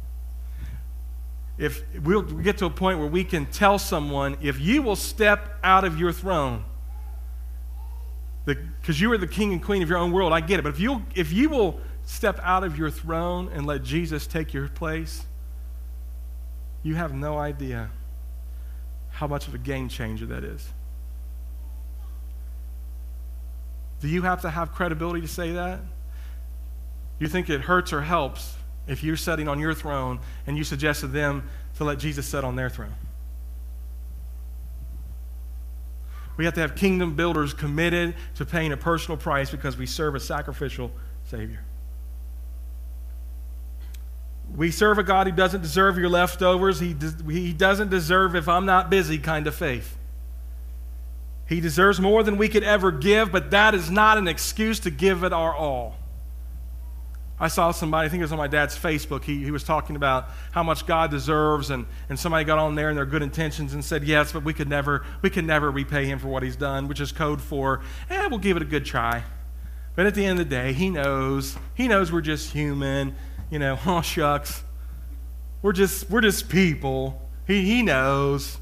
If we'll get to a point where we can tell someone, if you will step out of your throne, because you are the king and queen of your own world, I get it, but if you will step out of your throne and let Jesus take your place, you have no idea how much of a game changer that is. Do you have to have credibility to say that? You think it hurts or helps if you're sitting on your throne and you suggest to them to let Jesus sit on their throne? We have to have kingdom builders committed to paying a personal price because we serve a sacrificial Savior. We serve a God who doesn't deserve your leftovers. He doesn't deserve if I'm not busy kind of faith. He deserves more than we could ever give, but that is not an excuse to give it our all. I saw somebody, I think it was on my dad's Facebook, he was talking about how much God deserves, and somebody got on there in their good intentions and said, yes, but we could never repay him for what he's done, which is code for, we'll give it a good try. But at the end of the day, he knows we're just human, oh shucks. We're just people. He knows.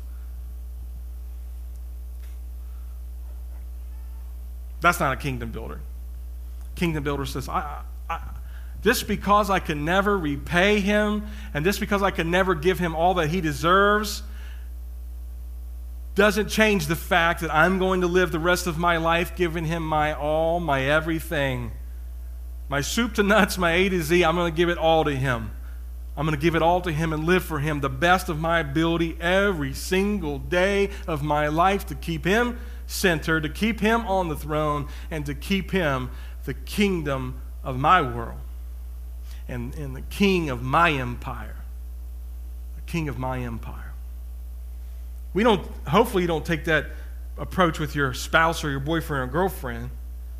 That's not a kingdom builder. Kingdom builder says, just because I can never repay him, and just because I can never give him all that he deserves, doesn't change the fact that I'm going to live the rest of my life giving him my all, my everything. My soup to nuts, my A to Z, I'm going to give it all to him. I'm going to give it all to him and live for him the best of my ability every single day of my life to keep him centered, to keep him on the throne, and to keep him the kingdom of my world. And the king of my empire. The king of my empire. Hopefully you don't take that approach with your spouse or your boyfriend or girlfriend.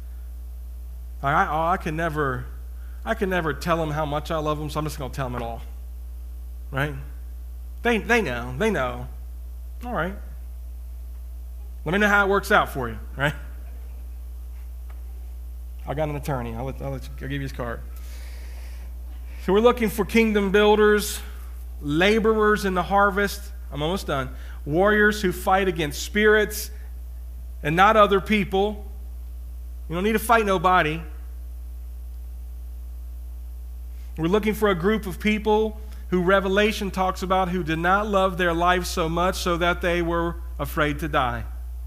I can never tell them how much I love them, so I'm just going to tell them it all. Right? They know. All right. Let me know how it works out for you, right? I got an attorney. I'll give you his card. So we're looking for kingdom builders, laborers in the harvest. I'm almost done. Warriors who fight against spirits and not other people. You don't need to fight nobody. We're looking for a group of people who Revelation talks about who did not love their life so much so that they were afraid to die.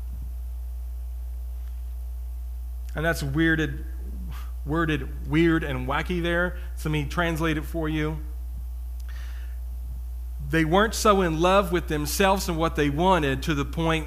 And that's worded weird and wacky there. So let me translate it for you. They weren't so in love with themselves and what they wanted to the point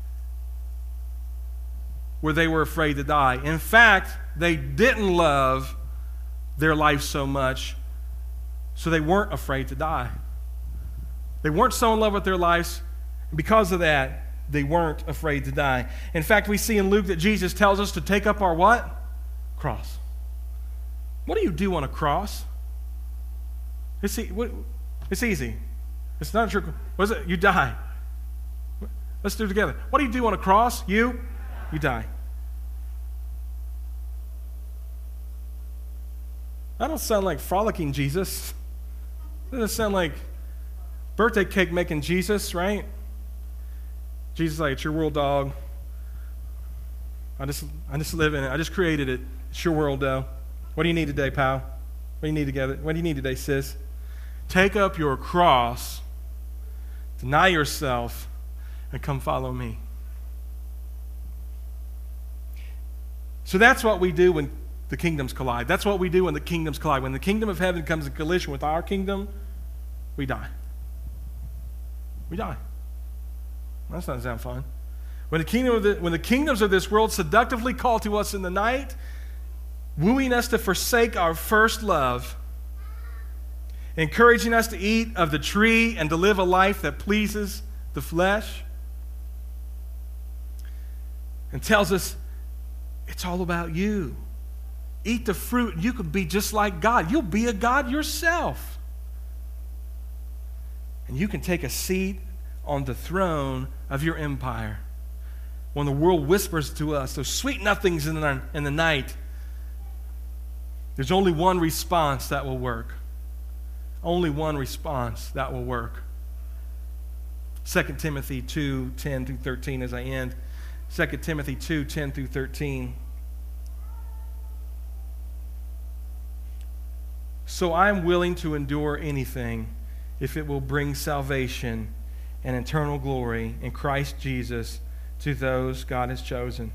where they were afraid to die. In fact, they didn't love their life so much, so they weren't afraid to die. They weren't so in love with their lives, and because of that, they weren't afraid to die. In fact, we see in Luke that Jesus tells us to take up our what? Cross. What do you do on a cross? It's easy. It's not true. What is it? You die. Let's do it together. What do you do on a cross? You die. That don't sound like frolicking Jesus. That doesn't sound like birthday cake making Jesus, right? Jesus is like, it's your world, dog. I just live in it. I just created it. It's your world, though. What do you need today, pal? What do you need together? What do you need today, sis? Take up your cross, deny yourself, and come follow me. So that's what we do when the kingdoms collide. That's what we do when the kingdoms collide. When the kingdom of heaven comes in collision with our kingdom, we die. We die. That doesn't sound fun. When the kingdoms of this world seductively call to us in the night, wooing us to forsake our first love, encouraging us to eat of the tree and to live a life that pleases the flesh, and tells us it's all about you. Eat the fruit, and you could be just like God. You'll be a God yourself. And you can take a seat on the throne of your empire. When the world whispers to us those sweet nothings in the night, there's only one response that will work. Only one response that will work. 2 Timothy 2, 10 through 13 as I end. 2 Timothy 2, 10 through 13. So I'm willing to endure anything if it will bring salvation and eternal glory in Christ Jesus to those God has chosen.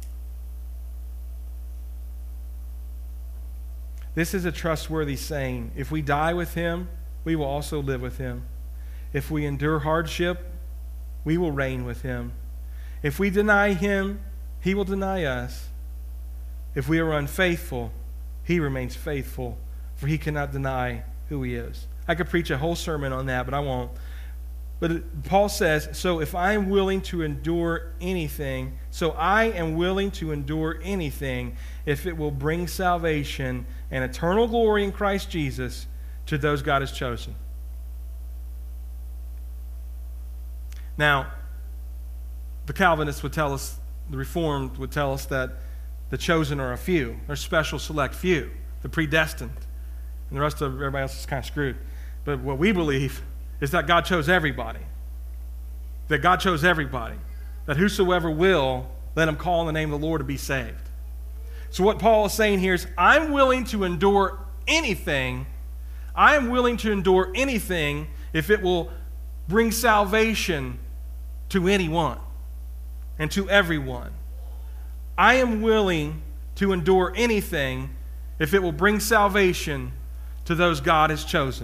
This is a trustworthy saying. If we die with him, we will also live with him. If we endure hardship, we will reign with him. If we deny him, he will deny us. If we are unfaithful, he remains faithful, for he cannot deny who he is. I could preach a whole sermon on that, but I won't. But Paul says, so if I am willing to endure anything, so I am willing to endure anything if it will bring salvation and eternal glory in Christ Jesus to those God has chosen. Now, the Calvinists would tell us, the Reformed would tell us that the chosen are a few. They're a special select few, the predestined. And the rest of everybody else is kind of screwed. But what we believe is that God chose everybody. That God chose everybody. That whosoever will, let him call on the name of the Lord to be saved. So what Paul is saying here is, I'm willing to endure anything. I am willing to endure anything if it will bring salvation to anyone and to everyone. I am willing to endure anything if it will bring salvation to those God has chosen.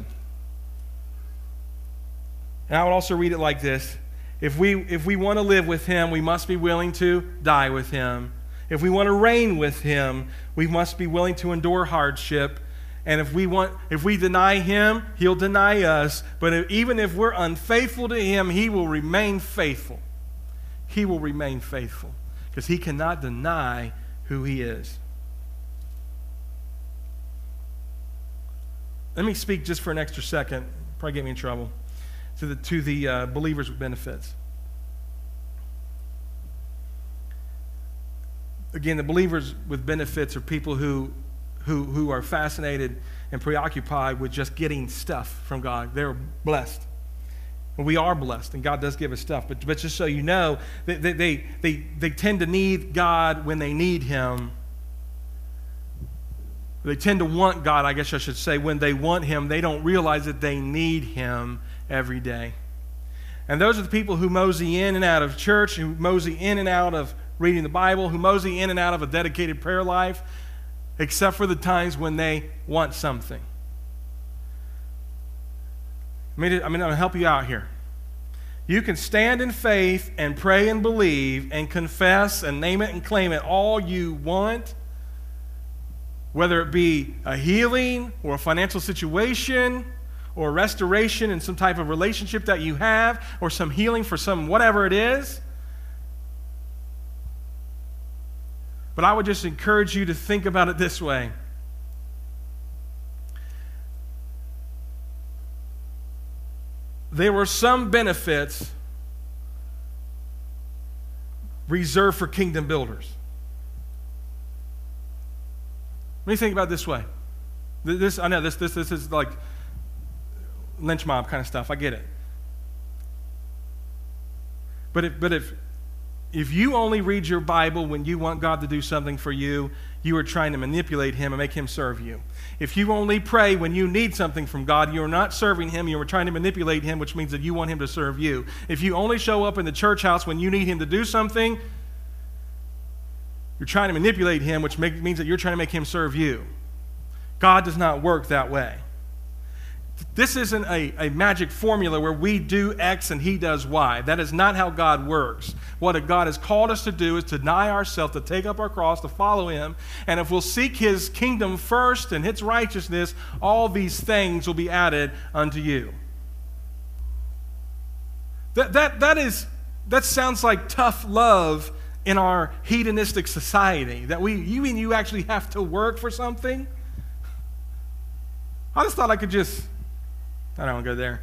And I would also read it like this. If we want to live with him, we must be willing to die with him. If we want to reign with him, we must be willing to endure hardship. And if we deny him, he'll deny us. But even if we're unfaithful to him, he will remain faithful. He will remain faithful because he cannot deny who he is. Let me speak just for an extra second. Probably get me in trouble. To the believers with benefits. Again, the believers with benefits are people who are fascinated and preoccupied with just getting stuff from God. They're blessed. And we are blessed, and God does give us stuff. But just so you know, they tend to need God when they need him. They tend to want God, I guess I should say. When they want him, they don't realize that they need him every day. And those are the people who mosey in and out of church, who mosey in and out of reading the Bible, who mosey in and out of a dedicated prayer life, except for the times when they want something. I'm going to help you out here. You can stand in faith and pray and believe and confess and name it and claim it all you want, whether it be a healing or a financial situation or a restoration in some type of relationship that you have, or some healing for some whatever it is. But I would just encourage you to think about it this way. There were some benefits reserved for kingdom builders. Let me think about it this way. I know this is like lynch mob kind of stuff. I get it. But if you only read your Bible when you want God to do something for you, you are trying to manipulate him and make him serve you. If you only pray when you need something from God, you are not serving him, you are trying to manipulate him, which means that you want him to serve you. If you only show up in the church house when you need him to do something, you're trying to manipulate him, which means that you're trying to make him serve you. God does not work that way. This isn't a magic formula where we do X and he does Y. That is not how God works. What God has called us to do is to deny ourselves, to take up our cross, to follow him. And if we'll seek his kingdom first and his righteousness, all these things will be added unto you. That sounds like tough love in our hedonistic society. That you actually have to work for something. I just thought I don't want to go there.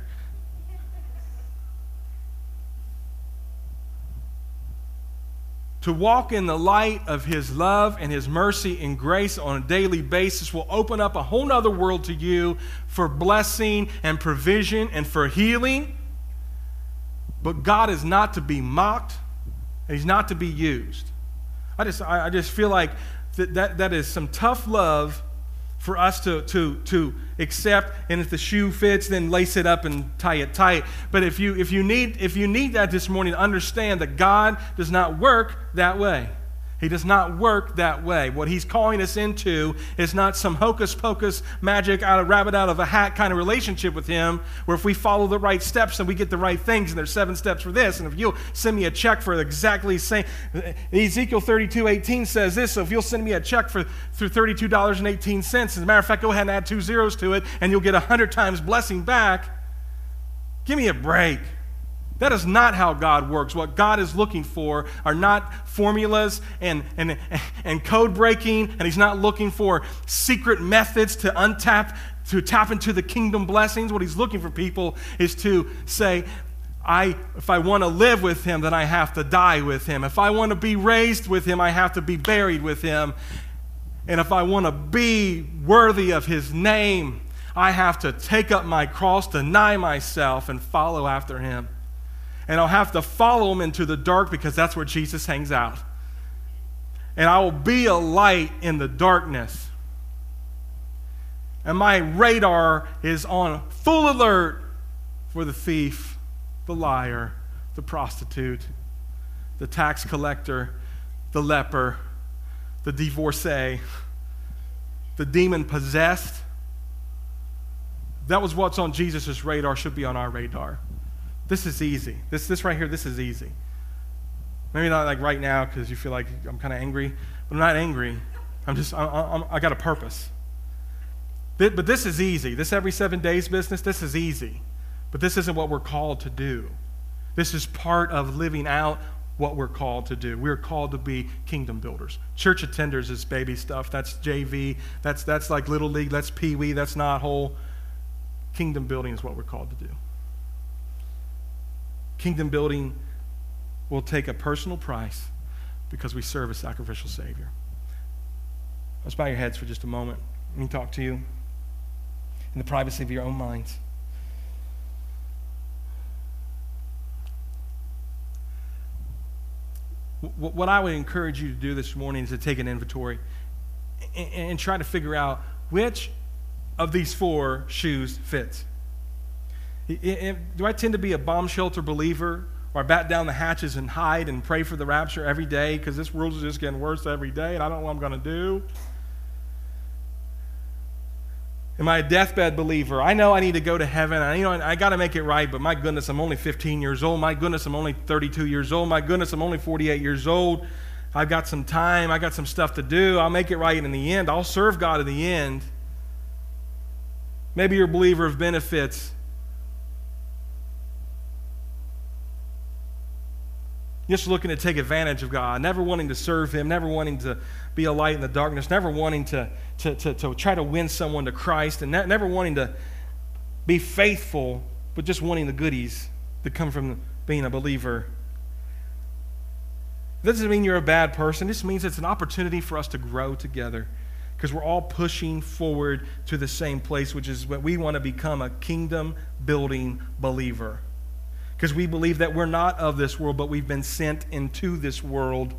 To walk in the light of his love and his mercy and grace on a daily basis will open up a whole other world to you for blessing and provision and for healing. But God is not to be mocked, and he's not to be used. I just feel like that is some tough love for us to accept, and if the shoe fits, then lace it up and tie it tight. But if you need that this morning, understand that God does not work that way. He does not work that way. What he's calling us into is not some hocus-pocus magic rabbit out of a hat kind of relationship with him, where if we follow the right steps, then we get the right things, and there's 7 steps for this, and if you'll send me a check for exactly the same. Ezekiel 32:18 says this, so if you'll send me a check for $32.18, as a matter of fact, go ahead and add 2 zeros to it, and you'll get 100 times blessing back. Give me a break. That is not how God works. What God is looking for are not formulas and code breaking, and he's not looking for secret methods to tap into the kingdom blessings. What he's looking for people is to say, if I want to live with him, then I have to die with him. If I want to be raised with him, I have to be buried with him. And if I want to be worthy of his name, I have to take up my cross, deny myself, and follow after him. And I'll have to follow him into the dark, because that's where Jesus hangs out. And I will be a light in the darkness. And my radar is on full alert for the thief, the liar, the prostitute, the tax collector, the leper, the divorcee, the demon-possessed. That was what's on Jesus' radar, should be on our radar. This is easy. This right here, this is easy. Maybe not like right now because you feel like I'm kind of angry, but I'm not angry. I got a purpose. But this is easy. This every 7 days business, this is easy. But this isn't what we're called to do. This is part of living out what we're called to do. We're called to be kingdom builders. Church attenders is baby stuff. That's JV. That's like Little League. That's Pee Wee. That's not whole. Kingdom building is what we're called to do. Kingdom building will take a personal price because we serve a sacrificial Savior. Let's bow your heads for just a moment. Let me talk to you in the privacy of your own minds. What I would encourage you to do this morning is to take an inventory and try to figure out which of these 4 shoes fits. Do I tend to be a bomb shelter believer, or I bat down the hatches and hide and pray for the rapture every day because this world is just getting worse every day and I don't know what I'm going to do? Am I a deathbed believer? I know I need to go to heaven. I got to make it right, but my goodness, I'm only 15 years old. My goodness, I'm only 32 years old. My goodness, I'm only 48 years old. I've got some time. I got some stuff to do. I'll make it right in the end. I'll serve God in the end. Maybe you're a believer of benefits. Just looking to take advantage of God, never wanting to serve him, never wanting to be a light in the darkness, never wanting to try to win someone to Christ, and never wanting to be faithful, but just wanting the goodies that come from being a believer. It doesn't mean you're a bad person. This means it's an opportunity for us to grow together, because we're all pushing forward to the same place, which is what we want to become, a kingdom-building believer. Because we believe that we're not of this world, but we've been sent into this world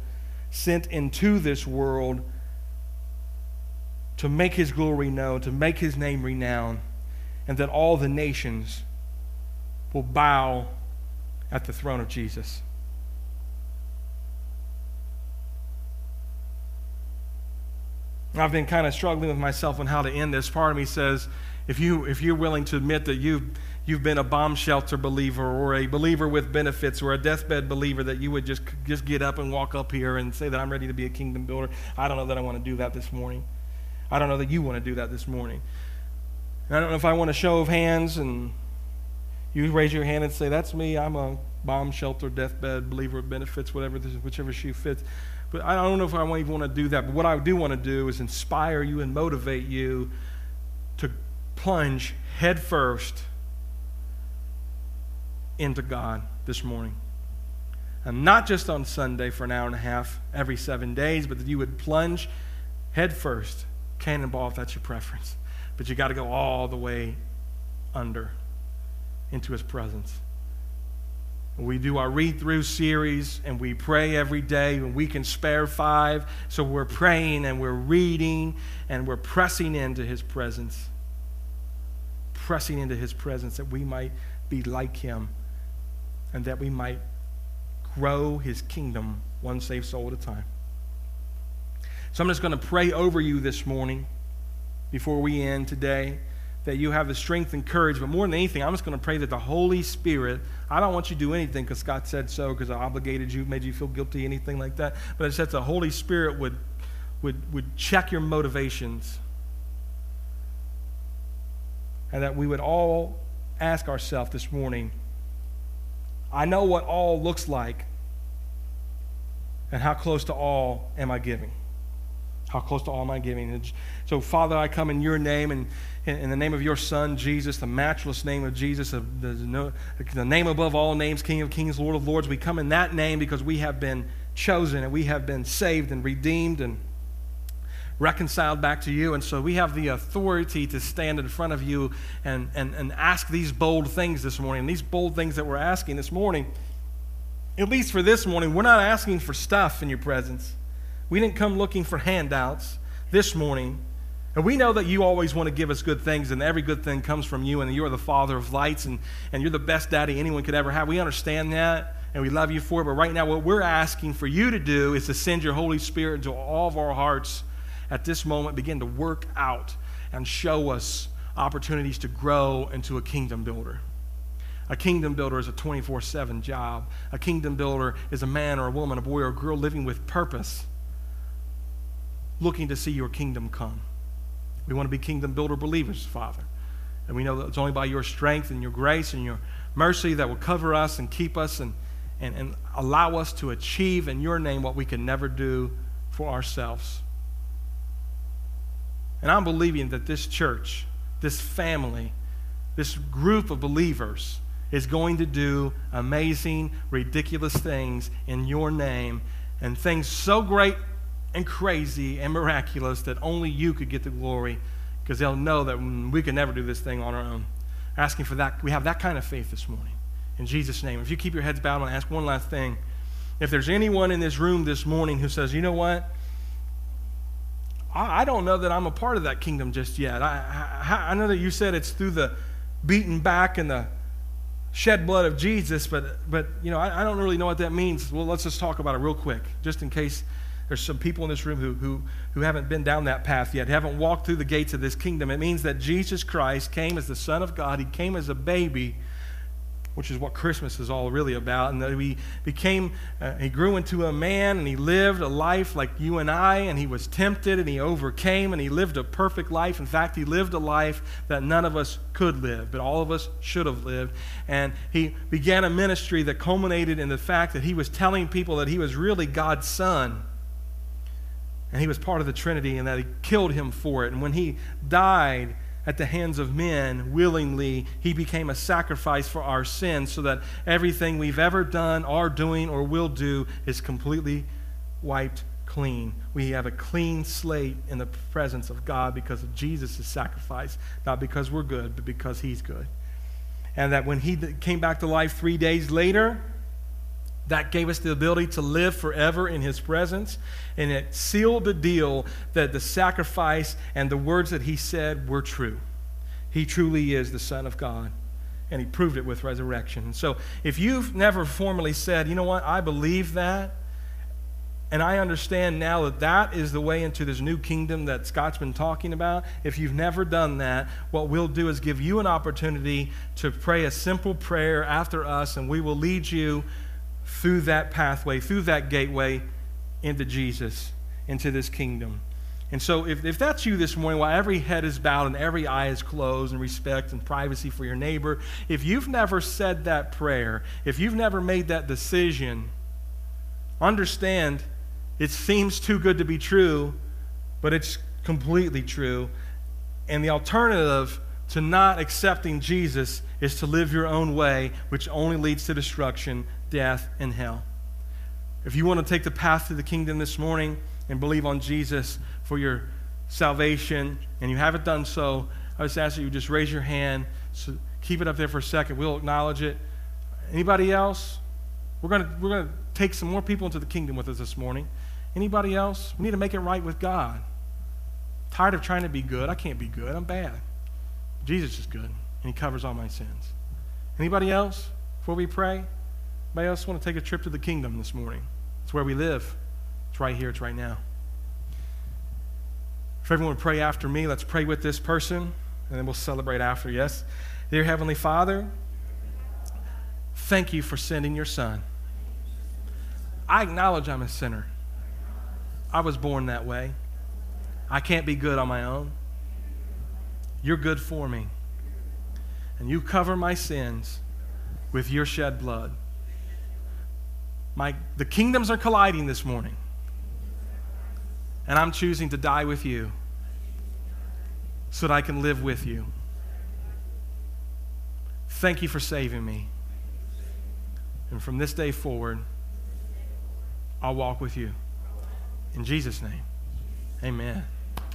to make his glory known, to make his name renowned, and that all the nations will bow at the throne of Jesus. I've been kind of struggling with myself on how to end this. Part of me says, if you're willing to admit that you've been a bomb shelter believer or a believer with benefits or a deathbed believer, that you would just get up and walk up here and say that I'm ready to be a kingdom builder. I don't know that I want to do that this morning. I don't know that you want to do that this morning. And I don't know if I want a show of hands and you raise your hand and say, that's me, I'm a bomb shelter, deathbed believer with benefits, whichever shoe fits. But I don't know if I even want to do that. But what I do want to do is inspire you and motivate you to plunge headfirst into God this morning. And not just on Sunday for an hour and a half every 7 days, but that you would plunge headfirst, cannonball if that's your preference. But you got to go all the way under into His presence. We do our read-through series, and we pray every day, and we can spare 5. So we're praying, and we're reading, and we're pressing into His presence. Pressing into His presence that we might be like Him, and that we might grow His kingdom one saved soul at a time. So I'm just going to pray over you this morning before we end today, that you have the strength and courage. But more than anything, I'm just going to pray that the Holy Spirit, I don't want you to do anything because Scott said so, because I obligated you, made you feel guilty, anything like that. But I said the Holy Spirit would check your motivations. And that we would all ask ourselves this morning, I know what all looks like, and how close to all am I giving? How close to all am I giving? And so, Father, I come in your name and in the name of your Son, Jesus, the matchless name of Jesus, the name above all names, King of kings, Lord of lords. We come in that name because we have been chosen and we have been saved and redeemed and reconciled back to you. And so we have the authority to stand in front of you and ask these bold things this morning. And these bold things that we're asking this morning, at least for this morning, we're not asking for stuff in your presence. We didn't come looking for handouts this morning. And we know that you always want to give us good things, and every good thing comes from you, and you are the Father of lights, and you're the best daddy anyone could ever have. We understand that, and we love you for it. But right now, what we're asking for you to do is to send your Holy Spirit into all of our hearts at this moment, begin to work out and show us opportunities to grow into a kingdom builder. A kingdom builder is a 24/7 job. A kingdom builder is a man or a woman, a boy or a girl living with purpose, looking to see your kingdom come. We want to be kingdom builder believers, Father. And we know that it's only by your strength and your grace and your mercy that will cover us and keep us and allow us to achieve in your name what we can never do for ourselves. And I'm believing that this church, this family, this group of believers is going to do amazing, ridiculous things in your name, and things so great and crazy and miraculous that only you could get the glory, because they'll know that we can never do this thing on our own. Asking for that, we have that kind of faith this morning. In Jesus' name. If you keep your heads bowed, I'm going to ask one last thing. If there's anyone in this room this morning who says, you know what, I don't know that I'm a part of that kingdom just yet. I know that you said it's through the beaten back and the shed blood of Jesus, but you know, I don't really know what that means. Well, let's just talk about it real quick, just in case there's some people in this room who haven't been down that path yet, haven't walked through the gates of this kingdom. It means that Jesus Christ came as the Son of God. He came as a baby, which is what Christmas is all really about. And that he grew into a man, and he lived a life like you and I, and he was tempted, and he overcame, and he lived a perfect life. In fact, he lived a life that none of us could live, but all of us should have lived. And he began a ministry that culminated in the fact that he was telling people that he was really God's Son. And he was part of the Trinity, and that he killed him for it. And when he died at the hands of men willingly, he became a sacrifice for our sins, so that everything we've ever done, are doing, or will do is completely wiped clean. We have a clean slate in the presence of God because of Jesus' sacrifice, not because we're good, but because he's good. And that when he came back to life 3 days later, that gave us the ability to live forever in his presence. And it sealed the deal that the sacrifice and the words that he said were true. He truly is the Son of God. And he proved it with resurrection. And so if you've never formally said, you know what, I believe that, And I understand now that that is the way into this new kingdom that Scott's been talking about. If you've never done that, what we'll do is give you an opportunity to pray a simple prayer after us, and we will lead you through that pathway, through that gateway into Jesus, into this kingdom. And so if that's you this morning, while every head is bowed and every eye is closed in respect and privacy for your neighbor, if you've never said that prayer, if you've never made that decision, understand it seems too good to be true, but it's completely true. And the alternative to not accepting Jesus is to live your own way, which only leads to destruction, death, and hell. If you want to take the path to the kingdom this morning and believe on Jesus for your salvation, and you haven't done so, I just ask that you just raise your hand. So keep it up there for a second. We'll acknowledge it. Anybody else? We're gonna take some more people into the kingdom with us this morning. Anybody else? We need to make it right with God. Tired of trying to be good. I can't be good. I'm bad. Jesus is good, and he covers all my sins. Anybody else before we pray? Anybody else want to take a trip to the kingdom this morning? It's where we live. It's right here. It's right now. If everyone would pray after me, let's pray with this person, and then we'll celebrate after, yes? Dear Heavenly Father, thank you for sending your Son. I acknowledge I'm a sinner. I was born that way. I can't be good on my own. You're good for me. And you cover my sins with your shed blood. The kingdoms are colliding this morning. And I'm choosing to die with you so that I can live with you. Thank you for saving me. And from this day forward, I'll walk with you. In Jesus' name, amen.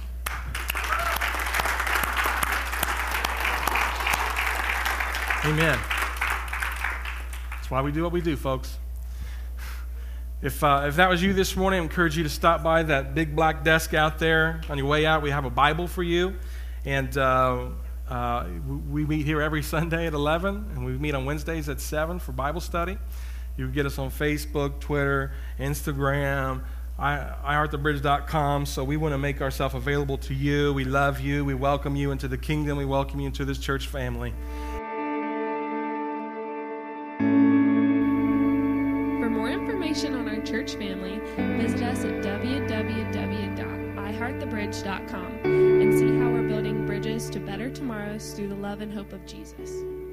Amen. That's why we do what we do, folks. If that was you this morning, I encourage you to stop by that big black desk out there. On your way out, we have a Bible for you. And we meet here every Sunday at 11, and we meet on Wednesdays at 7 for Bible study. You can get us on Facebook, Twitter, Instagram, iHeartTheBridge.com. So we want to make ourselves available to you. We love you. We welcome you into the kingdom. We welcome you into this church family. For more information on our church family, visit us at www.iHeartTheBridge.com and see how we're building bridges to better tomorrows through the love and hope of Jesus.